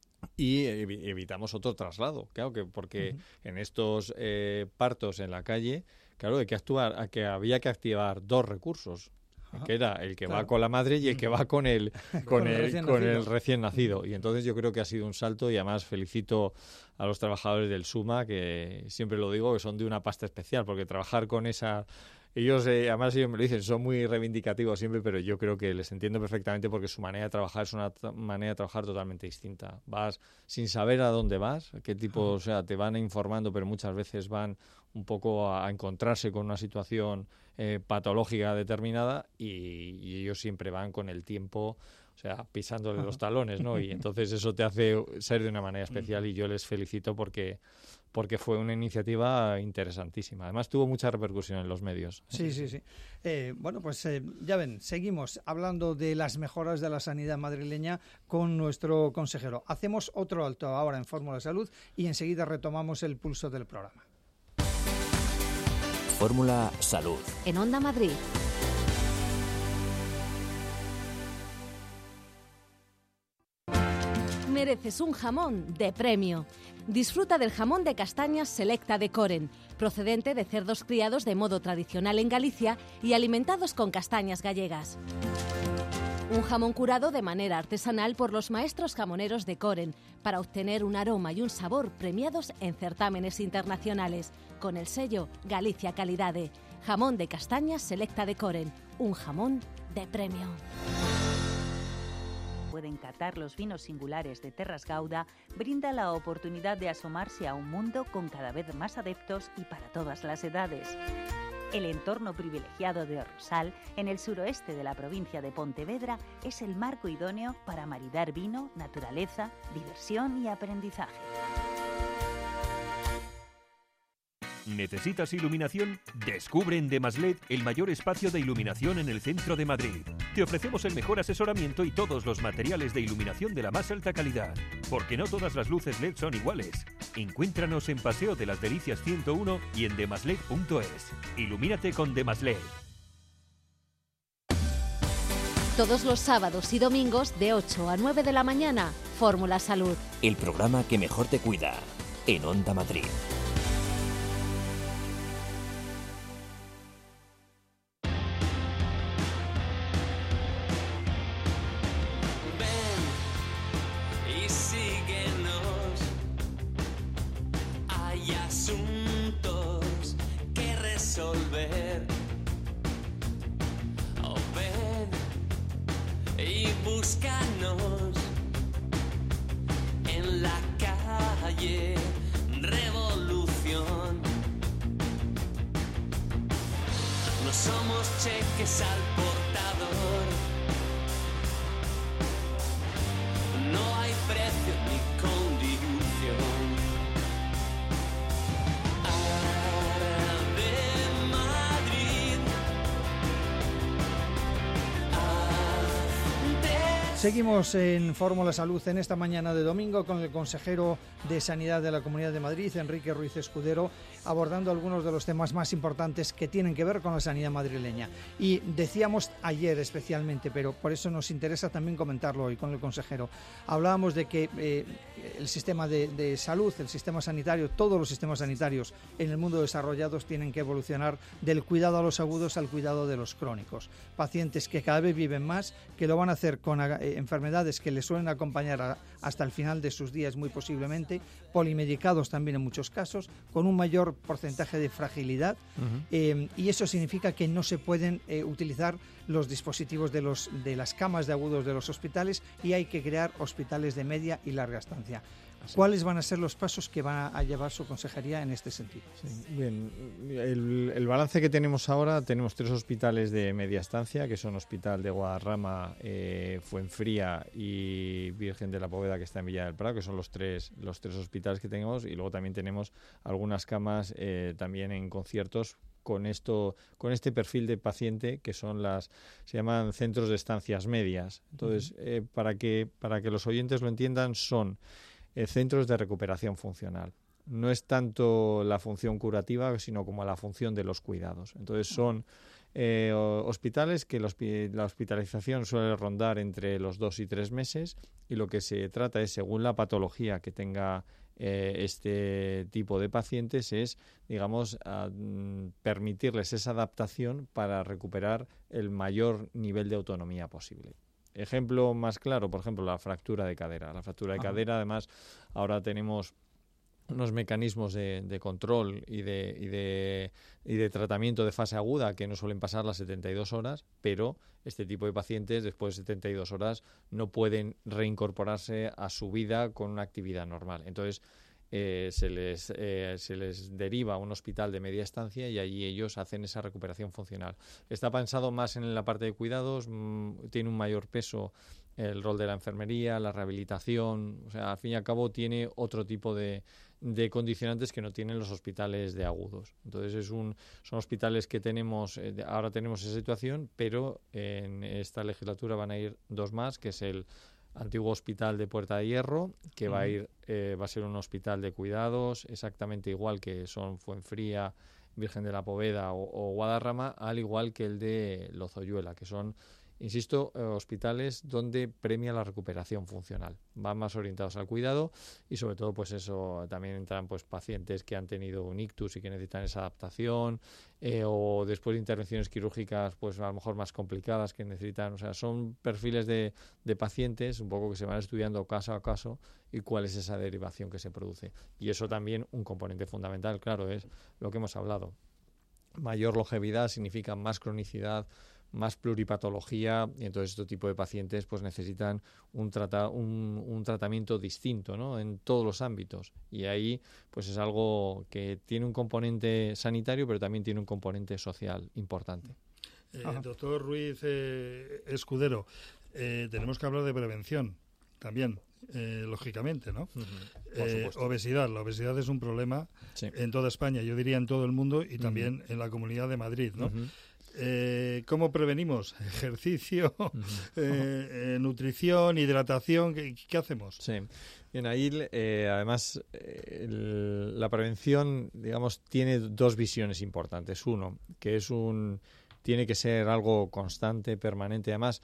y ev- evitamos otro traslado, claro, que porque uh-huh. en estos eh, partos en la calle, claro, hay que actuar, que había que activar dos recursos, que era el que claro. va con la madre y el que va con el con, con el, el con el recién nacido. Y entonces yo creo que ha sido un salto, y además felicito a los trabajadores del SUMA, que siempre lo digo, que son de una pasta especial, porque trabajar con esa... Ellos, eh, además ellos me lo dicen, son muy reivindicativos siempre, pero yo creo que les entiendo perfectamente, porque su manera de trabajar es una t- manera de trabajar totalmente distinta. Vas sin saber a dónde vas, qué tipo, o sea, te van informando, pero muchas veces van un poco a, a encontrarse con una situación eh, patológica determinada, y, y ellos siempre van con el tiempo, o sea, pisándole los talones, ¿no? Y entonces eso te hace ser de una manera especial, y yo les felicito porque... porque fue una iniciativa interesantísima. Además, tuvo mucha repercusión en los medios. Sí, sí, sí. Eh, bueno, pues eh, ya ven, seguimos hablando de las mejoras de la sanidad madrileña con nuestro consejero. Hacemos otro alto ahora en Fórmula Salud y enseguida retomamos el pulso del programa. Fórmula Salud. En Onda Madrid. Mereces un jamón de premio. Disfruta del jamón de castañas Selecta de Coren, procedente de cerdos criados de modo tradicional en Galicia y alimentados con castañas gallegas. Un jamón curado de manera artesanal por los maestros jamoneros de Coren, para obtener un aroma y un sabor premiados en certámenes internacionales, con el sello Galicia Calidade. Jamón de castañas Selecta de Coren, un jamón de premio. pueden catar los vinos singulares de Terras Gauda, brinda la oportunidad de asomarse a un mundo con cada vez más adeptos y para todas las edades. El entorno privilegiado de Rosal, en el suroeste de la provincia de Pontevedra, es el marco idóneo para maridar vino, naturaleza, diversión y aprendizaje. ¿Necesitas iluminación? Descubre en Demaslet el mayor espacio de iluminación en el centro de Madrid. Te ofrecemos el mejor asesoramiento y todos los materiales de iluminación de la más alta calidad. Porque no todas las luces L E D son iguales. Encuéntranos en Paseo de las Delicias ciento uno y en demaslet punto es. Ilumínate con Demaslet. Todos los sábados y domingos de ocho a nueve de la mañana, Fórmula Salud. El programa que mejor te cuida, en Onda Madrid. Búscanos en la calle Revolución. No somos cheques al portador. No hay precio ni condición. Seguimos en Fórmula Salud en esta mañana de domingo con el consejero de Sanidad de la Comunidad de Madrid, Enrique Ruiz Escudero, abordando algunos de los temas más importantes que tienen que ver con la sanidad madrileña. Y decíamos ayer especialmente, pero por eso nos interesa también comentarlo hoy con el consejero, hablábamos de que eh, el sistema de, de salud, el sistema sanitario, todos los sistemas sanitarios en el mundo desarrollados tienen que evolucionar del cuidado a los agudos al cuidado de los crónicos. Pacientes que cada vez viven más, que lo van a hacer con enfermedades que les suelen acompañar a, hasta el final de sus días muy posiblemente, polimedicados también en muchos casos, con un mayor porcentaje de fragilidad, uh-huh. eh, y eso significa que no se pueden eh, utilizar los dispositivos de, los, de las camas de agudos de los hospitales y hay que crear hospitales de media y larga estancia. Así. ¿Cuáles van a ser los pasos que va a llevar su consejería en este sentido? Sí, bien, el, el balance que tenemos ahora, tenemos tres hospitales de media estancia, que son Hospital de Guadarrama, eh, Fuenfría y Virgen de la Poveda, que está en Villa del Prado, que son los tres, los tres hospitales que tenemos, y luego también tenemos algunas camas eh, también en conciertos con esto, con este perfil de paciente que son las, se llaman centros de estancias medias. Entonces, uh-huh. eh, para que, para que los oyentes lo entiendan, son centros de recuperación funcional. No es tanto la función curativa, sino como la función de los cuidados. Entonces son eh, hospitales que la hospitalización suele rondar entre los dos y tres meses y lo que se trata es, según la patología que tenga eh, este tipo de pacientes, es, digamos, a, mm, permitirles esa adaptación para recuperar el mayor nivel de autonomía posible. Ejemplo más claro, por ejemplo, la fractura de cadera. La fractura de Ajá. cadera, además, ahora tenemos unos mecanismos de, de control y de, y, de, y de tratamiento de fase aguda que no suelen pasar las setenta y dos horas, pero este tipo de pacientes después de setenta y dos horas no pueden reincorporarse a su vida con una actividad normal. Entonces, Eh, se les eh, se les deriva a un hospital de media estancia y allí ellos hacen esa recuperación funcional. Está pensado más en la parte de cuidados, mmm, tiene un mayor peso el rol de la enfermería, la rehabilitación, o sea, al fin y al cabo tiene otro tipo de, de condicionantes que no tienen los hospitales de agudos. Entonces es un son hospitales que tenemos, eh, ahora tenemos esa situación, pero en esta legislatura van a ir dos más, que es el antiguo hospital de Puerta de Hierro, que uh-huh. va a ir eh, va a ser un hospital de cuidados exactamente igual que son Fuenfría, Virgen de la Poveda o, o Guadarrama, al igual que el de Lozoyuela, que son, insisto, eh, hospitales donde premia la recuperación funcional. Van más orientados al cuidado y sobre todo pues eso, también entran pues pacientes que han tenido un ictus y que necesitan esa adaptación, eh, o después de intervenciones quirúrgicas pues a lo mejor más complicadas que necesitan, o sea, son perfiles de, de pacientes un poco que se van estudiando caso a caso y cuál es esa derivación que se produce. Y eso también un componente fundamental, claro, es lo que hemos hablado. Mayor longevidad significa más cronicidad, más pluripatología, y entonces este tipo de pacientes pues necesitan un, trata, un, un tratamiento distinto, ¿no?, en todos los ámbitos. Y ahí pues es algo que tiene un componente sanitario, pero también tiene un componente social importante. Eh, doctor Ruiz eh, Escudero, eh, tenemos que hablar de prevención también. Eh, lógicamente, ¿no? Uh-huh. Eh, obesidad. La obesidad es un problema sí. en toda España, yo diría en todo el mundo y también uh-huh. en la Comunidad de Madrid, ¿no? Uh-huh. Eh, ¿Cómo prevenimos? Ejercicio, uh-huh. eh, eh, nutrición, hidratación, ¿qué, qué hacemos? Sí. Bien, ahí eh, además eh, el, la prevención, digamos, tiene dos visiones importantes. Uno, que es un tiene que ser algo constante, permanente, además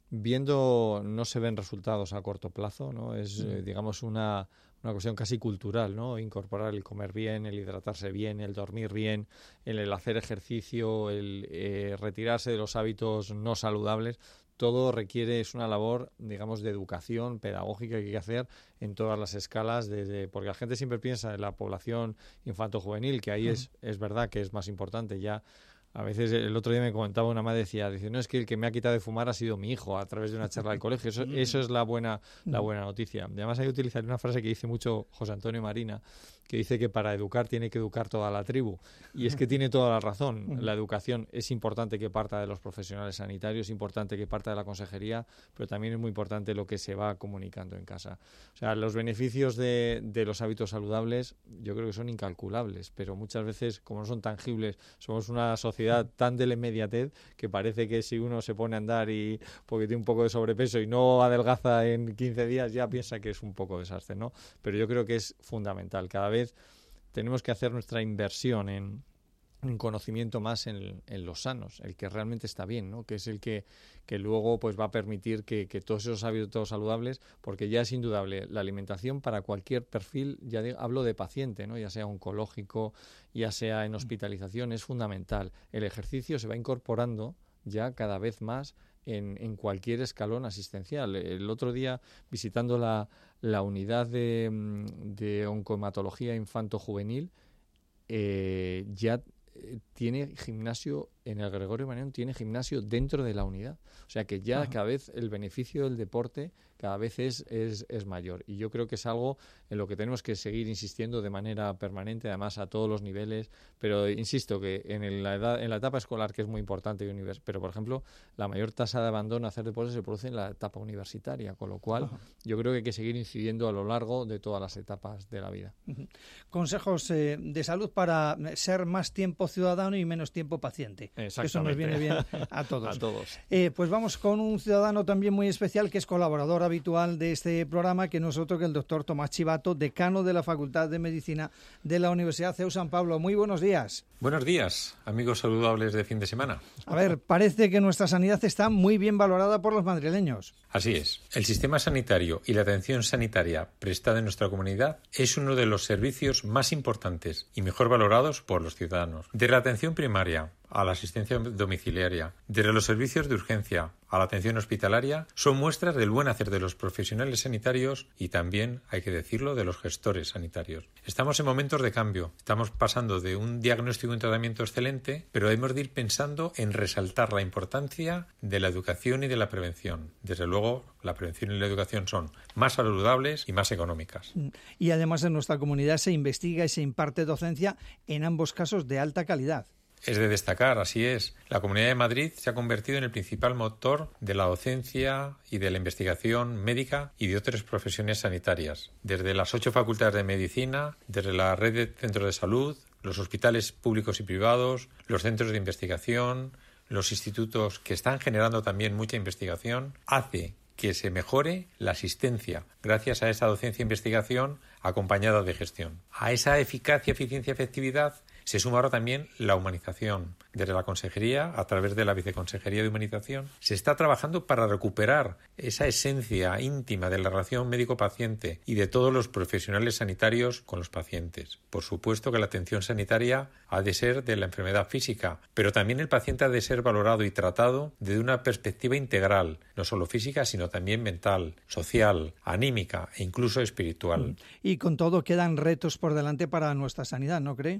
viendo no se ven resultados a corto plazo, ¿no? Es, mm. eh, digamos, una, una cuestión casi cultural, ¿no? Incorporar el comer bien, el hidratarse bien, el dormir bien, el, el hacer ejercicio, el eh, retirarse de los hábitos no saludables. Todo requiere, es una labor, digamos, de educación pedagógica que hay que hacer en todas las escalas, desde, porque la gente siempre piensa en la población infanto-juvenil, que ahí mm. es, es verdad que es más importante ya. A veces el otro día me comentaba una madre, decía, dice, no, es que el que me ha quitado de fumar ha sido mi hijo a través de una charla del colegio. Eso, eso es la buena, la buena noticia. Además hay que utilizar una frase que dice mucho José Antonio Marina, que dice que para educar tiene que educar toda la tribu. Y es que tiene toda la razón. La educación es importante que parta de los profesionales sanitarios, es importante que parta de la consejería, pero también es muy importante lo que se va comunicando en casa. O sea, los beneficios de, de los hábitos saludables yo creo que son incalculables, pero muchas veces, como no son tangibles, somos una sociedad tan de la inmediatez que parece que si uno se pone a andar y porque tiene un poco de sobrepeso y no adelgaza en quince días, ya piensa que es un poco desastre, ¿no? Pero yo creo que es fundamental. Cada vez tenemos que hacer nuestra inversión en, en conocimiento más en, en los sanos, el que realmente está bien, ¿no? Que es el que, que luego pues va a permitir que, que todos esos hábitos saludables, porque ya es indudable, la alimentación para cualquier perfil, ya de, hablo de paciente, ¿no? Ya sea oncológico, ya sea en hospitalización, es fundamental. El ejercicio se va incorporando ya cada vez más en, en cualquier escalón asistencial. El otro día, visitando la, la unidad de, de oncohematología infanto-juvenil, eh, ya tiene gimnasio, en el Gregorio Marañón tiene gimnasio dentro de la unidad. O sea que ya Ajá. cada vez el beneficio del deporte cada vez es, es, es mayor. Y yo creo que es algo en lo que tenemos que seguir insistiendo de manera permanente, además a todos los niveles. Pero insisto que en, el, la, edad, en la etapa escolar, que es muy importante, y univers- pero por ejemplo, la mayor tasa de abandono a hacer deporte se produce en la etapa universitaria, con lo cual Ajá. yo creo que hay que seguir incidiendo a lo largo de todas las etapas de la vida. Uh-huh. Consejos eh, de salud para ser más tiempo ciudadano y menos tiempo paciente. Eso nos viene bien a todos. a todos. Eh, pues vamos con un ciudadano también muy especial que es colaborador habitual de este programa, que no es otro que el doctor Tomás Chivato, decano de la Facultad de Medicina de la Universidad C E U San Pablo. Muy buenos días. Buenos días, amigos saludables de fin de semana. A ver, parece que nuestra sanidad está muy bien valorada por los madrileños. Así es. El sistema sanitario y la atención sanitaria prestada en nuestra comunidad es uno de los servicios más importantes y mejor valorados por los ciudadanos. De la atención primaria a la asistencia domiciliaria, desde los servicios de urgencia a la atención hospitalaria, son muestras del buen hacer de los profesionales sanitarios y también, hay que decirlo, de los gestores sanitarios. Estamos en momentos de cambio. Estamos pasando de un diagnóstico y un tratamiento excelente, pero hemos de ir pensando en resaltar la importancia de la educación y de la prevención. Desde luego, la prevención y la educación son más saludables y más económicas. Y además en nuestra comunidad se investiga y se imparte docencia en ambos casos de alta calidad. Es de destacar, así es. La Comunidad de Madrid se ha convertido en el principal motor de la docencia y de la investigación médica y de otras profesiones sanitarias. Desde las ocho facultades de medicina, desde la red de centros de salud, los hospitales públicos y privados, los centros de investigación, los institutos que están generando también mucha investigación, hace que se mejore la asistencia gracias a esa docencia e investigación acompañada de gestión. A esa eficacia, eficiencia y efectividad se suma ahora también la humanización. Desde la Consejería, a través de la Viceconsejería de Humanización, se está trabajando para recuperar esa esencia íntima de la relación médico-paciente y de todos los profesionales sanitarios con los pacientes. Por supuesto que la atención sanitaria ha de ser de la enfermedad física, pero también el paciente ha de ser valorado y tratado desde una perspectiva integral, no solo física, sino también mental, social, anímica e incluso espiritual. Y con todo quedan retos por delante para nuestra sanidad, ¿no cree?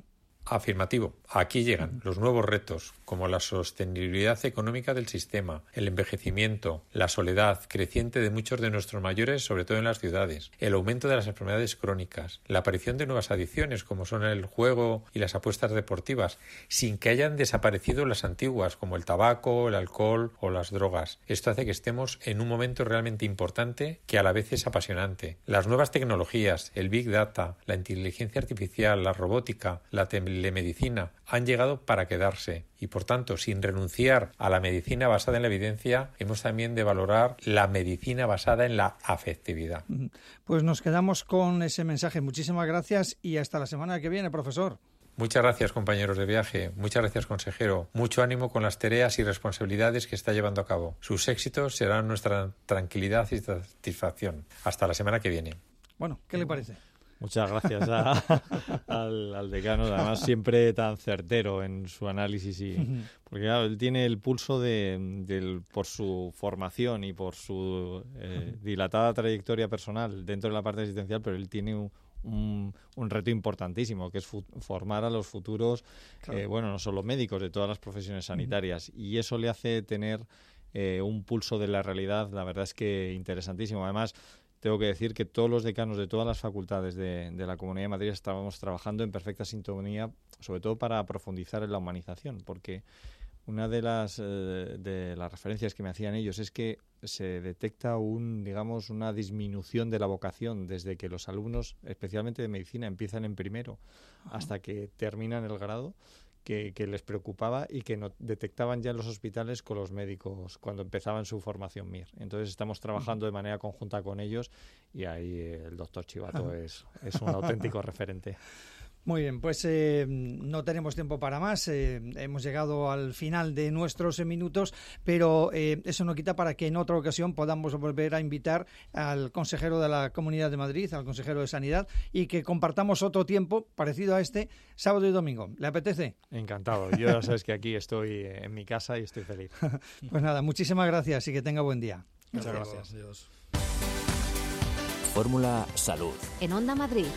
Afirmativo. Aquí llegan los nuevos retos, como la sostenibilidad económica del sistema, el envejecimiento, la soledad creciente de muchos de nuestros mayores, sobre todo en las ciudades, el aumento de las enfermedades crónicas, la aparición de nuevas adicciones, como son el juego y las apuestas deportivas, sin que hayan desaparecido las antiguas, como el tabaco, el alcohol o las drogas. Esto hace que estemos en un momento realmente importante que a la vez es apasionante. Las nuevas tecnologías, el Big Data, la inteligencia artificial, la robótica, la telemedicina han llegado para quedarse y, por tanto, sin renunciar a la medicina basada en la evidencia, hemos también de valorar la medicina basada en la afectividad. Pues nos quedamos con ese mensaje. Muchísimas gracias y hasta la semana que viene, profesor. Muchas gracias, compañeros de viaje. Muchas gracias, consejero. Mucho ánimo con las tareas y responsabilidades que está llevando a cabo. Sus éxitos serán nuestra tranquilidad y satisfacción. Hasta la semana que viene. Bueno, ¿qué le parece? Muchas gracias a, al, al decano, además siempre tan certero en su análisis, y porque claro, él tiene el pulso de, de por su formación y por su eh, dilatada trayectoria personal dentro de la parte asistencial, pero él tiene un, un, un reto importantísimo, que es fu- formar a los futuros, claro. eh, bueno, no solo médicos, de todas las profesiones sanitarias, uh-huh. y eso le hace tener eh, un pulso de la realidad, la verdad es que interesantísimo. Además, tengo que decir que todos los decanos de todas las facultades de, de la Comunidad de Madrid estábamos trabajando en perfecta sintonía, sobre todo para profundizar en la humanización, porque una de las, eh, de las referencias que me hacían ellos es que se detecta un, digamos, una disminución de la vocación desde que los alumnos, especialmente de medicina, empiezan en primero hasta que terminan el grado, que, que les preocupaba y que no, detectaban ya en los hospitales con los médicos cuando empezaban su formación M I R. Entonces estamos trabajando de manera conjunta con ellos y ahí el doctor Chivato es, es un auténtico referente. Muy bien, pues eh, no tenemos tiempo para más, eh, hemos llegado al final de nuestros minutos, pero eh, eso no quita para que en otra ocasión podamos volver a invitar al consejero de la Comunidad de Madrid, al consejero de Sanidad, y que compartamos otro tiempo parecido a este, sábado y domingo. ¿Le apetece? Encantado, yo ya sabes que aquí estoy en mi casa y estoy feliz. Pues nada, muchísimas gracias y que tenga buen día. Muchas gracias. Adiós. Fórmula Salud. En Onda Madrid.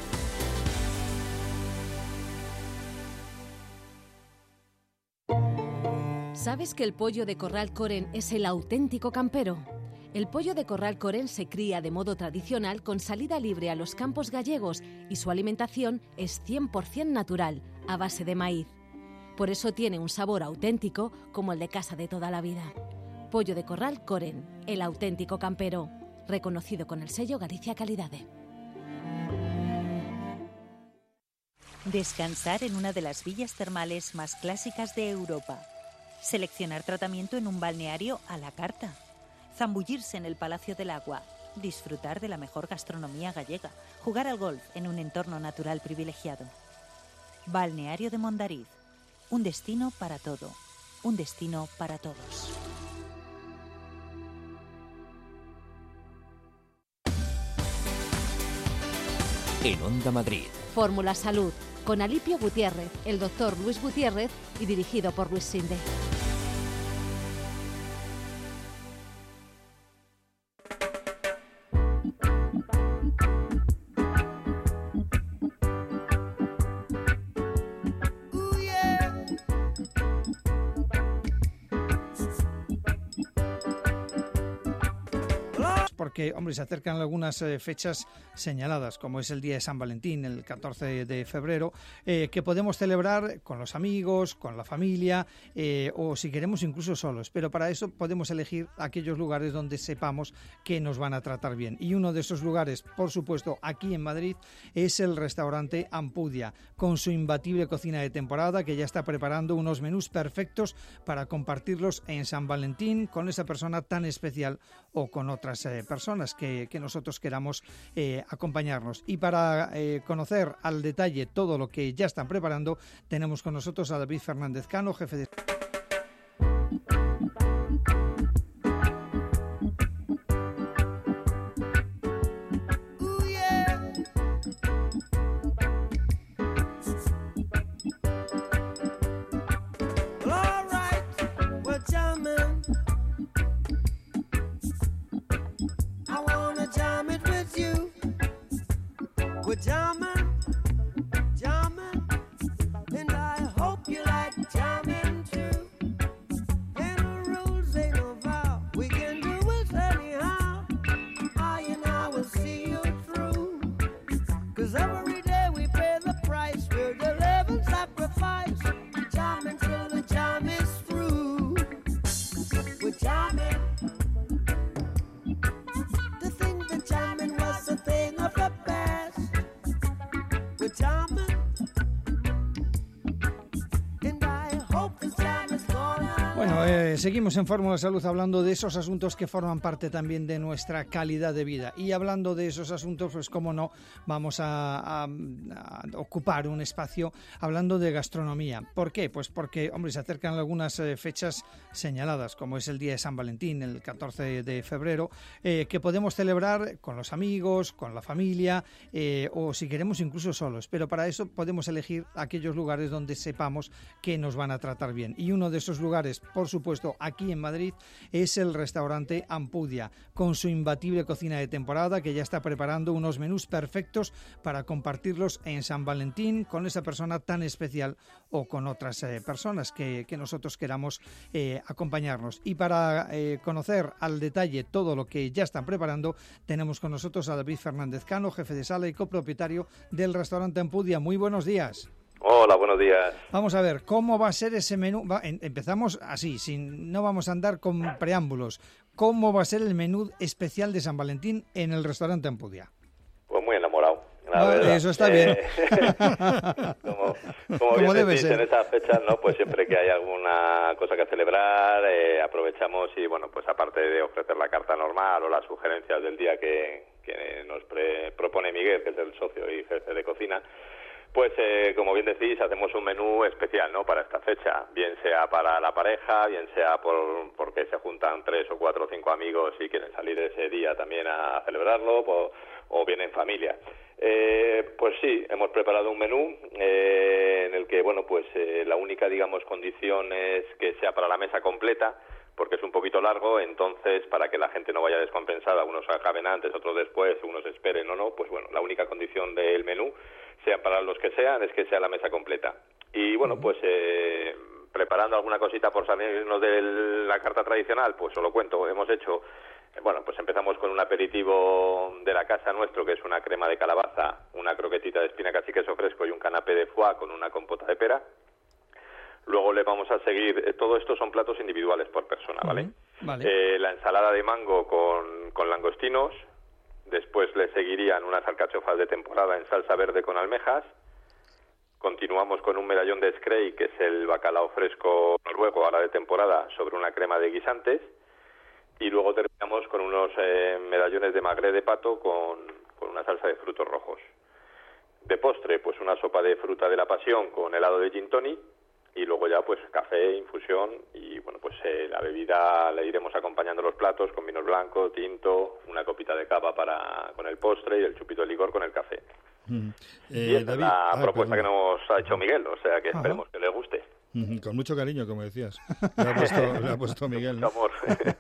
¿Sabes que el pollo de corral Coren es el auténtico campero? El pollo de corral Coren se cría de modo tradicional con salida libre a los campos gallegos y su alimentación es cien por ciento natural, a base de maíz. Por eso tiene un sabor auténtico como el de casa de toda la vida. Pollo de corral Coren, el auténtico campero, reconocido con el sello Galicia Calidade. Descansar en una de las villas termales más clásicas de Europa. Seleccionar tratamiento en un balneario a la carta. Zambullirse en el Palacio del Agua. Disfrutar de la mejor gastronomía gallega. Jugar al golf en un entorno natural privilegiado. Balneario de Mondariz. Un destino para todo. Un destino para todos. En Onda Madrid. Fórmula Salud, con Alipio Gutiérrez, el doctor Luis Gutiérrez y dirigido por Luis Sinde. Porque, hombre, se acercan algunas eh, fechas señaladas, como es el Día de San Valentín, el catorce de febrero, eh, que podemos celebrar con los amigos, con la familia, eh, o si queremos incluso solos. Pero para eso podemos elegir aquellos lugares donde sepamos que nos van a tratar bien. Y uno de esos lugares, por supuesto, aquí en Madrid, es el restaurante Ampudia, con su imbatible cocina de temporada, que ya está preparando unos menús perfectos para compartirlos en San Valentín con esa persona tan especial o con otras eh, personas que, que nosotros queramos eh, acompañarnos. Y para eh, conocer al detalle todo lo que ya están preparando, tenemos con nosotros a David Fernández Cano, jefe de... Jamming, jamming in the Bueno, eh, seguimos en Fórmula Salud hablando de esos asuntos que forman parte también de nuestra calidad de vida. Y hablando de esos asuntos, pues cómo no, vamos a, a, a ocupar un espacio hablando de gastronomía. ¿Por qué? Pues porque, hombre, se acercan algunas eh, fechas señaladas, como es el Día de San Valentín, el catorce de febrero, eh, que podemos celebrar con los amigos, con la familia, eh, o si queremos incluso solos. Pero para eso podemos elegir aquellos lugares donde sepamos que nos van a tratar bien. Y uno de esos lugares, por supuesto, aquí en Madrid, es el restaurante Ampudia, con su imbatible cocina de temporada, que ya está preparando unos menús perfectos para compartirlos en San Valentín con esa persona tan especial o con otras eh, personas que, que nosotros queramos eh, acompañarnos. Y para eh, conocer al detalle todo lo que ya están preparando, tenemos con nosotros a David Fernández Cano, jefe de sala y copropietario del restaurante Ampudia. Muy buenos días. Hola, buenos días. Vamos a ver, ¿cómo va a ser ese menú? Va, en, empezamos así, sin, no vamos a andar con preámbulos. ¿Cómo va a ser el menú especial de San Valentín en el restaurante Ampudia? Pues muy enamorado. La no, verdad. Eso está eh, bien. como como bien debe decís, ser. en esas fechas, ¿no? Pues siempre que hay alguna cosa que celebrar, eh, aprovechamos y, bueno, pues aparte de ofrecer la carta normal o las sugerencias del día que, que nos pre- propone Miguel, que es el socio y jefe de cocina, pues eh, como bien decís, hacemos un menú especial, ¿no? Para esta fecha, bien sea para la pareja, bien sea por porque se juntan tres o cuatro o cinco amigos y quieren salir ese día también a celebrarlo, o, o bien en familia. Eh, pues sí, hemos preparado un menú eh, en el que, bueno, pues eh, la única, digamos, condición es que sea para la mesa completa, porque es un poquito largo, entonces para que la gente no vaya descompensada, unos acaben antes, otros después, unos esperen o no, pues bueno, la única condición del menú, sean para los que sean, es que sea la mesa completa. Y bueno, pues eh, preparando alguna cosita por salirnos de la carta tradicional, pues os lo cuento, hemos hecho, eh, bueno, pues empezamos con un aperitivo de la casa nuestro, que es una crema de calabaza, una croquetita de espinacas y queso fresco y un canapé de foie con una compota de pera. Luego le vamos a seguir, eh, todo esto son platos individuales por persona, ¿vale? Uh-huh. Vale. Eh, la ensalada de mango con, con langostinos, después le seguirían unas alcachofas de temporada en salsa verde con almejas, continuamos con un medallón de Scray, que es el bacalao fresco noruego, ahora de temporada, sobre una crema de guisantes, y luego terminamos con unos eh, medallones de magret de pato con, con una salsa de frutos rojos. De postre, pues una sopa de fruta de la pasión con helado de gin tonic, y luego ya pues café, infusión y bueno pues eh, la bebida le iremos acompañando los platos con vinos blancos, tinto, una copita de cava para con el postre y el chupito de licor con el café. Mm. Eh, y esta David, es la ah, propuesta perdón. que nos ha hecho Miguel, o sea que Ajá. esperemos que le guste. Mm, Con mucho cariño, como decías. Le ha puesto, le ha puesto Miguel, ¿no? Amor.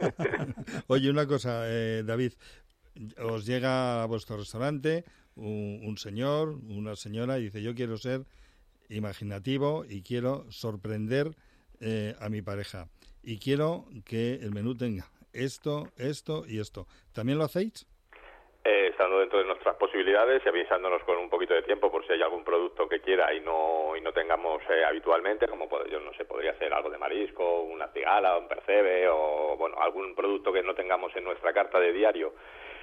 Oye, una cosa, eh, David, os llega a vuestro restaurante un, un señor, una señora y dice, yo quiero ser imaginativo y quiero sorprender eh, a mi pareja y quiero que el menú tenga esto, esto y esto. ¿También lo hacéis? Eh, estando dentro de nuestras posibilidades y avisándonos con un poquito de tiempo por si hay algún producto que quiera y no y no tengamos eh, habitualmente, como pod- yo no sé, podría ser algo de marisco, una cigala, un percebe o bueno, algún producto que no tengamos en nuestra carta de diario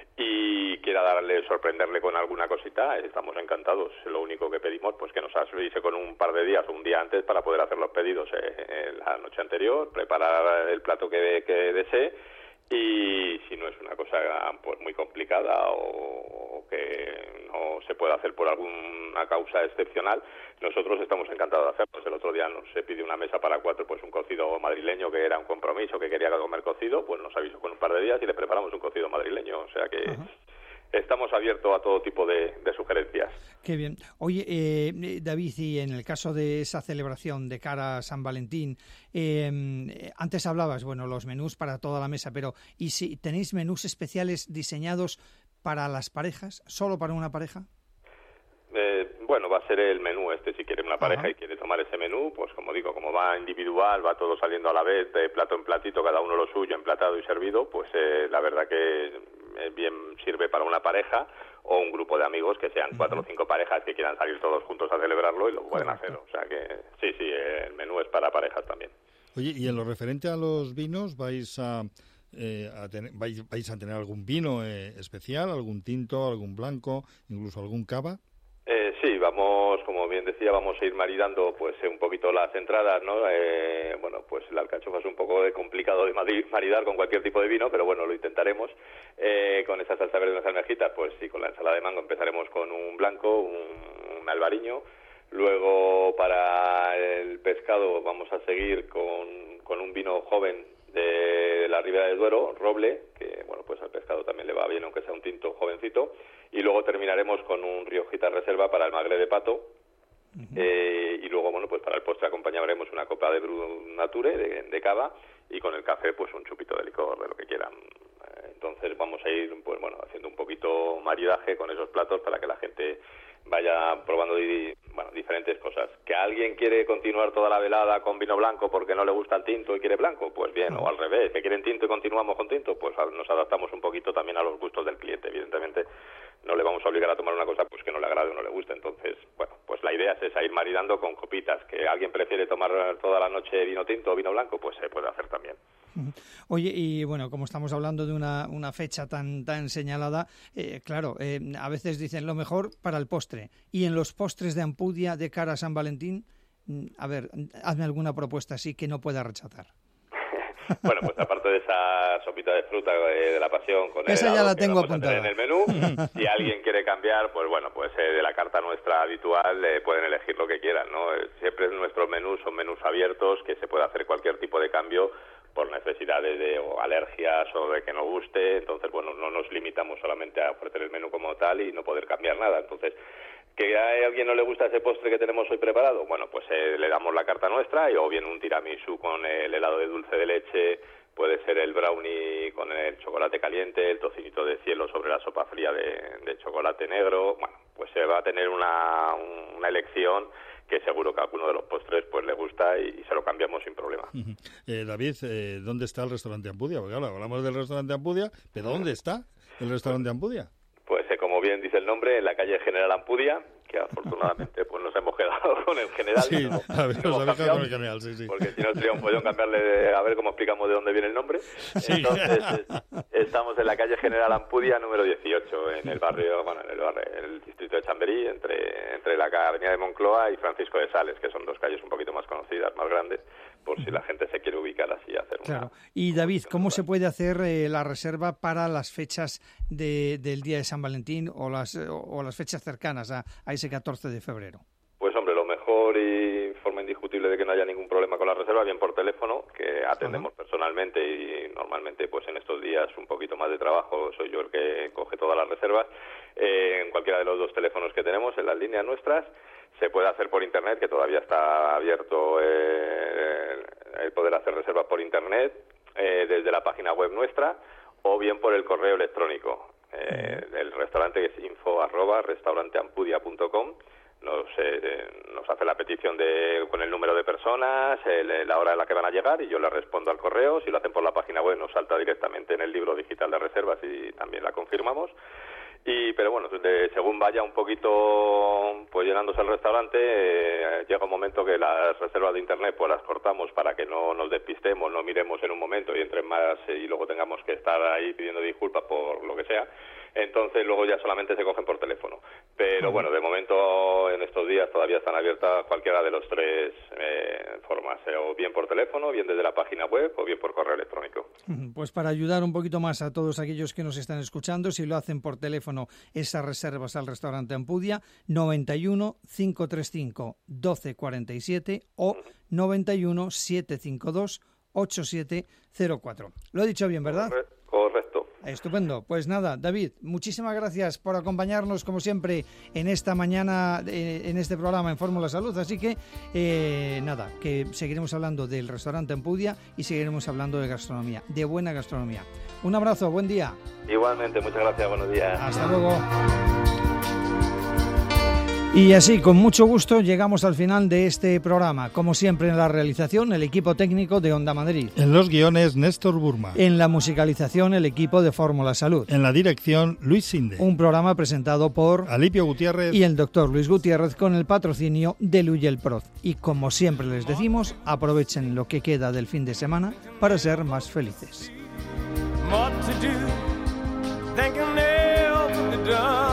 y quiera darle, sorprenderle con alguna cosita, estamos encantados. Lo único que pedimos, pues que nos avise con un par de días o un día antes para poder hacer los pedidos eh, la noche anterior, preparar el plato que, que desee, y si no es una cosa pues muy complicada o, o que no se puede hacer por alguna causa excepcional, nosotros estamos encantados de hacerlo. Pues el otro día nos se pidió una mesa para cuatro, pues un cocido madrileño que era un compromiso, que quería comer cocido, pues nos avisó con un par de días y le preparamos un cocido madrileño, o sea que Ajá. estamos abiertos a todo tipo de, de sugerencias. Qué bien. Oye, eh, David, y en el caso de esa celebración de cara a San Valentín, eh, antes hablabas, bueno, los menús para toda la mesa, pero ¿y si tenéis menús especiales diseñados para las parejas, solo para una pareja? Eh, bueno, va a ser el menú este, si quiere una pareja Ajá. y quiere tomar ese menú, pues como digo, como va individual, va todo saliendo a la vez, de plato en platito, cada uno lo suyo, emplatado y servido, pues eh, la verdad que eh, bien sirve para una pareja o un grupo de amigos que sean cuatro o cinco parejas que quieran salir todos juntos a celebrarlo y lo pueden hacer, o sea que sí, sí, el menú es para parejas también. Oye, y en lo referente a los vinos, ¿vais a, eh, a tener, vais, vais a tener algún vino eh, especial, algún tinto, algún blanco, incluso algún cava? Eh, sí, vamos vamos, como bien decía, vamos a ir maridando pues un poquito las entradas, ¿no? Eh, bueno, pues la alcachofa es un poco complicado de maridar con cualquier tipo de vino, pero bueno, lo intentaremos. Eh, con esa salsa verde de las almejitas, pues sí, con la ensalada de mango empezaremos con un blanco, un, un albariño. Luego para el pescado vamos a seguir con, con un vino joven de la Ribera del Duero, roble, que bueno, pues al pescado también le va bien, aunque sea un tinto jovencito. Y luego terminaremos con un Riojita Reserva para el magre de pato. Uh-huh. eh, y luego, bueno, pues para el postre acompañaremos una copa de Brut Nature, de, de cava, y con el café, pues un chupito de licor, de lo que quieran. Entonces vamos a ir, pues bueno, haciendo un poquito maridaje con esos platos para que la gente vaya probando di, bueno, diferentes cosas. ¿Que alguien quiere continuar toda la velada con vino blanco porque no le gusta el tinto y quiere blanco? Pues bien, o al revés, que quieren tinto y continuamos con tinto, pues nos adaptamos un poquito también a los gustos del cliente. Evidentemente no le vamos a obligar a tomar una cosa pues que no le agrade o no le guste. Entonces, bueno, pues la idea es esa, ir maridando con copitas. Que alguien prefiere tomar toda la noche vino tinto o vino blanco, pues se puede hacer también. Oye, y bueno, como estamos hablando de una, una fecha tan tan señalada, eh, claro, eh, a veces dicen lo mejor para el postre. Y en los postres de Ampudia de cara a San Valentín, a ver, hazme alguna propuesta así que no pueda rechazar. Bueno, pues aparte de esa sopita de fruta de, de la pasión con esa el helado ya la tengo que vamos apuntada a tener en el menú, si alguien quiere cambiar, pues bueno, pues eh, de la carta nuestra habitual eh, pueden elegir lo que quieran, ¿no? Siempre nuestros menús son menús abiertos, que se puede hacer cualquier tipo de cambio por necesidades de o alergias o de que no guste. Entonces, bueno, no nos limitamos solamente a ofrecer el menú como tal y no poder cambiar nada. Entonces, ¿que a alguien no le gusta ese postre que tenemos hoy preparado? Bueno, pues eh, le damos la carta nuestra, y o bien un tiramisú con el helado de dulce de leche, puede ser el brownie con el chocolate caliente, el tocinito de cielo sobre la sopa fría de, de chocolate negro. Bueno, pues se va a tener una, una elección que seguro que a alguno de los postres pues le gusta y, y se lo cambiamos sin problema. Uh-huh. eh, David, eh, ¿dónde está el restaurante Ampudia? Porque claro, hablamos del restaurante Ampudia, pero ¿dónde está el restaurante Ampudia? Pues eh, como bien dice el nombre, en la calle General Ampudia, que afortunadamente pues nos hemos quedado con el general. Sí, ¿no? a ver, nos habéis quedado con el general, sí, sí. Porque si no sería un follón cambiarle, de, a ver cómo explicamos de dónde viene el nombre. Sí. Entonces, es, estamos en la calle General Ampudia número dieciocho, en el barrio, bueno, en el barrio, en el distrito de Chamberí, entre, entre la avenida de Moncloa y Francisco de Sales, que son dos calles un poquito más conocidas, más grandes, por si la gente se quiere ubicar así y hacer claro. una... Y David, ¿cómo se puede hacer eh, la reserva para las fechas de, del día de San Valentín o las, o las fechas cercanas a, a ese catorce de febrero? Pues hombre, lo mejor y forma indiscutible de que no haya ningún problema con la reserva, bien por teléfono, que atendemos uh-huh. personalmente, y normalmente pues en estos días un poquito más de trabajo soy yo el que coge todas las reservas, eh, en cualquiera de los dos teléfonos que tenemos, en las líneas nuestras. Se puede hacer por internet, que todavía está abierto eh, el poder hacer reservas por internet, eh, desde la página web nuestra, o bien por el correo electrónico eh, uh-huh. del restaurante, que es info arroba restauranteampudia punto com. Nos, eh, nos hace la petición de con el número de personas, el, la hora en la que van a llegar, y yo le respondo al correo. Si lo hacen por la página web, nos salta directamente en el libro digital de reservas y también la confirmamos. Y pero bueno, de, según vaya un poquito pues llenándose el restaurante, eh, llega un momento que las reservas de internet pues las cortamos para que no nos despistemos, no miremos en un momento y entren más eh, y luego tengamos que estar ahí pidiendo disculpas por lo que sea. Entonces luego ya solamente se cogen por teléfono. Pero bueno, de momento en estos días todavía están abiertas cualquiera de los tres eh, formas, eh, o bien por teléfono, bien desde la página web, o bien por correo electrónico. Pues para ayudar un poquito más a todos aquellos que nos están escuchando, si lo hacen por teléfono, esas reservas al restaurante Ampudia, noventa y uno, cinco treinta y cinco, doce cuarenta y siete o noventa y uno, setecientos cincuenta y dos, ochenta y siete cero cuatro. Lo he dicho bien, ¿verdad? Correcto. Estupendo. Pues nada, David, muchísimas gracias por acompañarnos, como siempre, en esta mañana, en este programa en Fórmula Salud. Así que, eh, nada, que seguiremos hablando del restaurante Ampudia y seguiremos hablando de gastronomía, de buena gastronomía. Un abrazo, buen día. Igualmente, muchas gracias, buenos días. Hasta luego. Y así, con mucho gusto, llegamos al final de este programa. Como siempre, en la realización, el equipo técnico de Onda Madrid. En los guiones, Néstor Burma. En la musicalización, el equipo de Fórmula Salud. En la dirección, Luis Sinde. Un programa presentado por Alipio Gutiérrez y el doctor Luis Gutiérrez, con el patrocinio de Luyel Proz. Y como siempre les decimos, aprovechen lo que queda del fin de semana para ser más felices.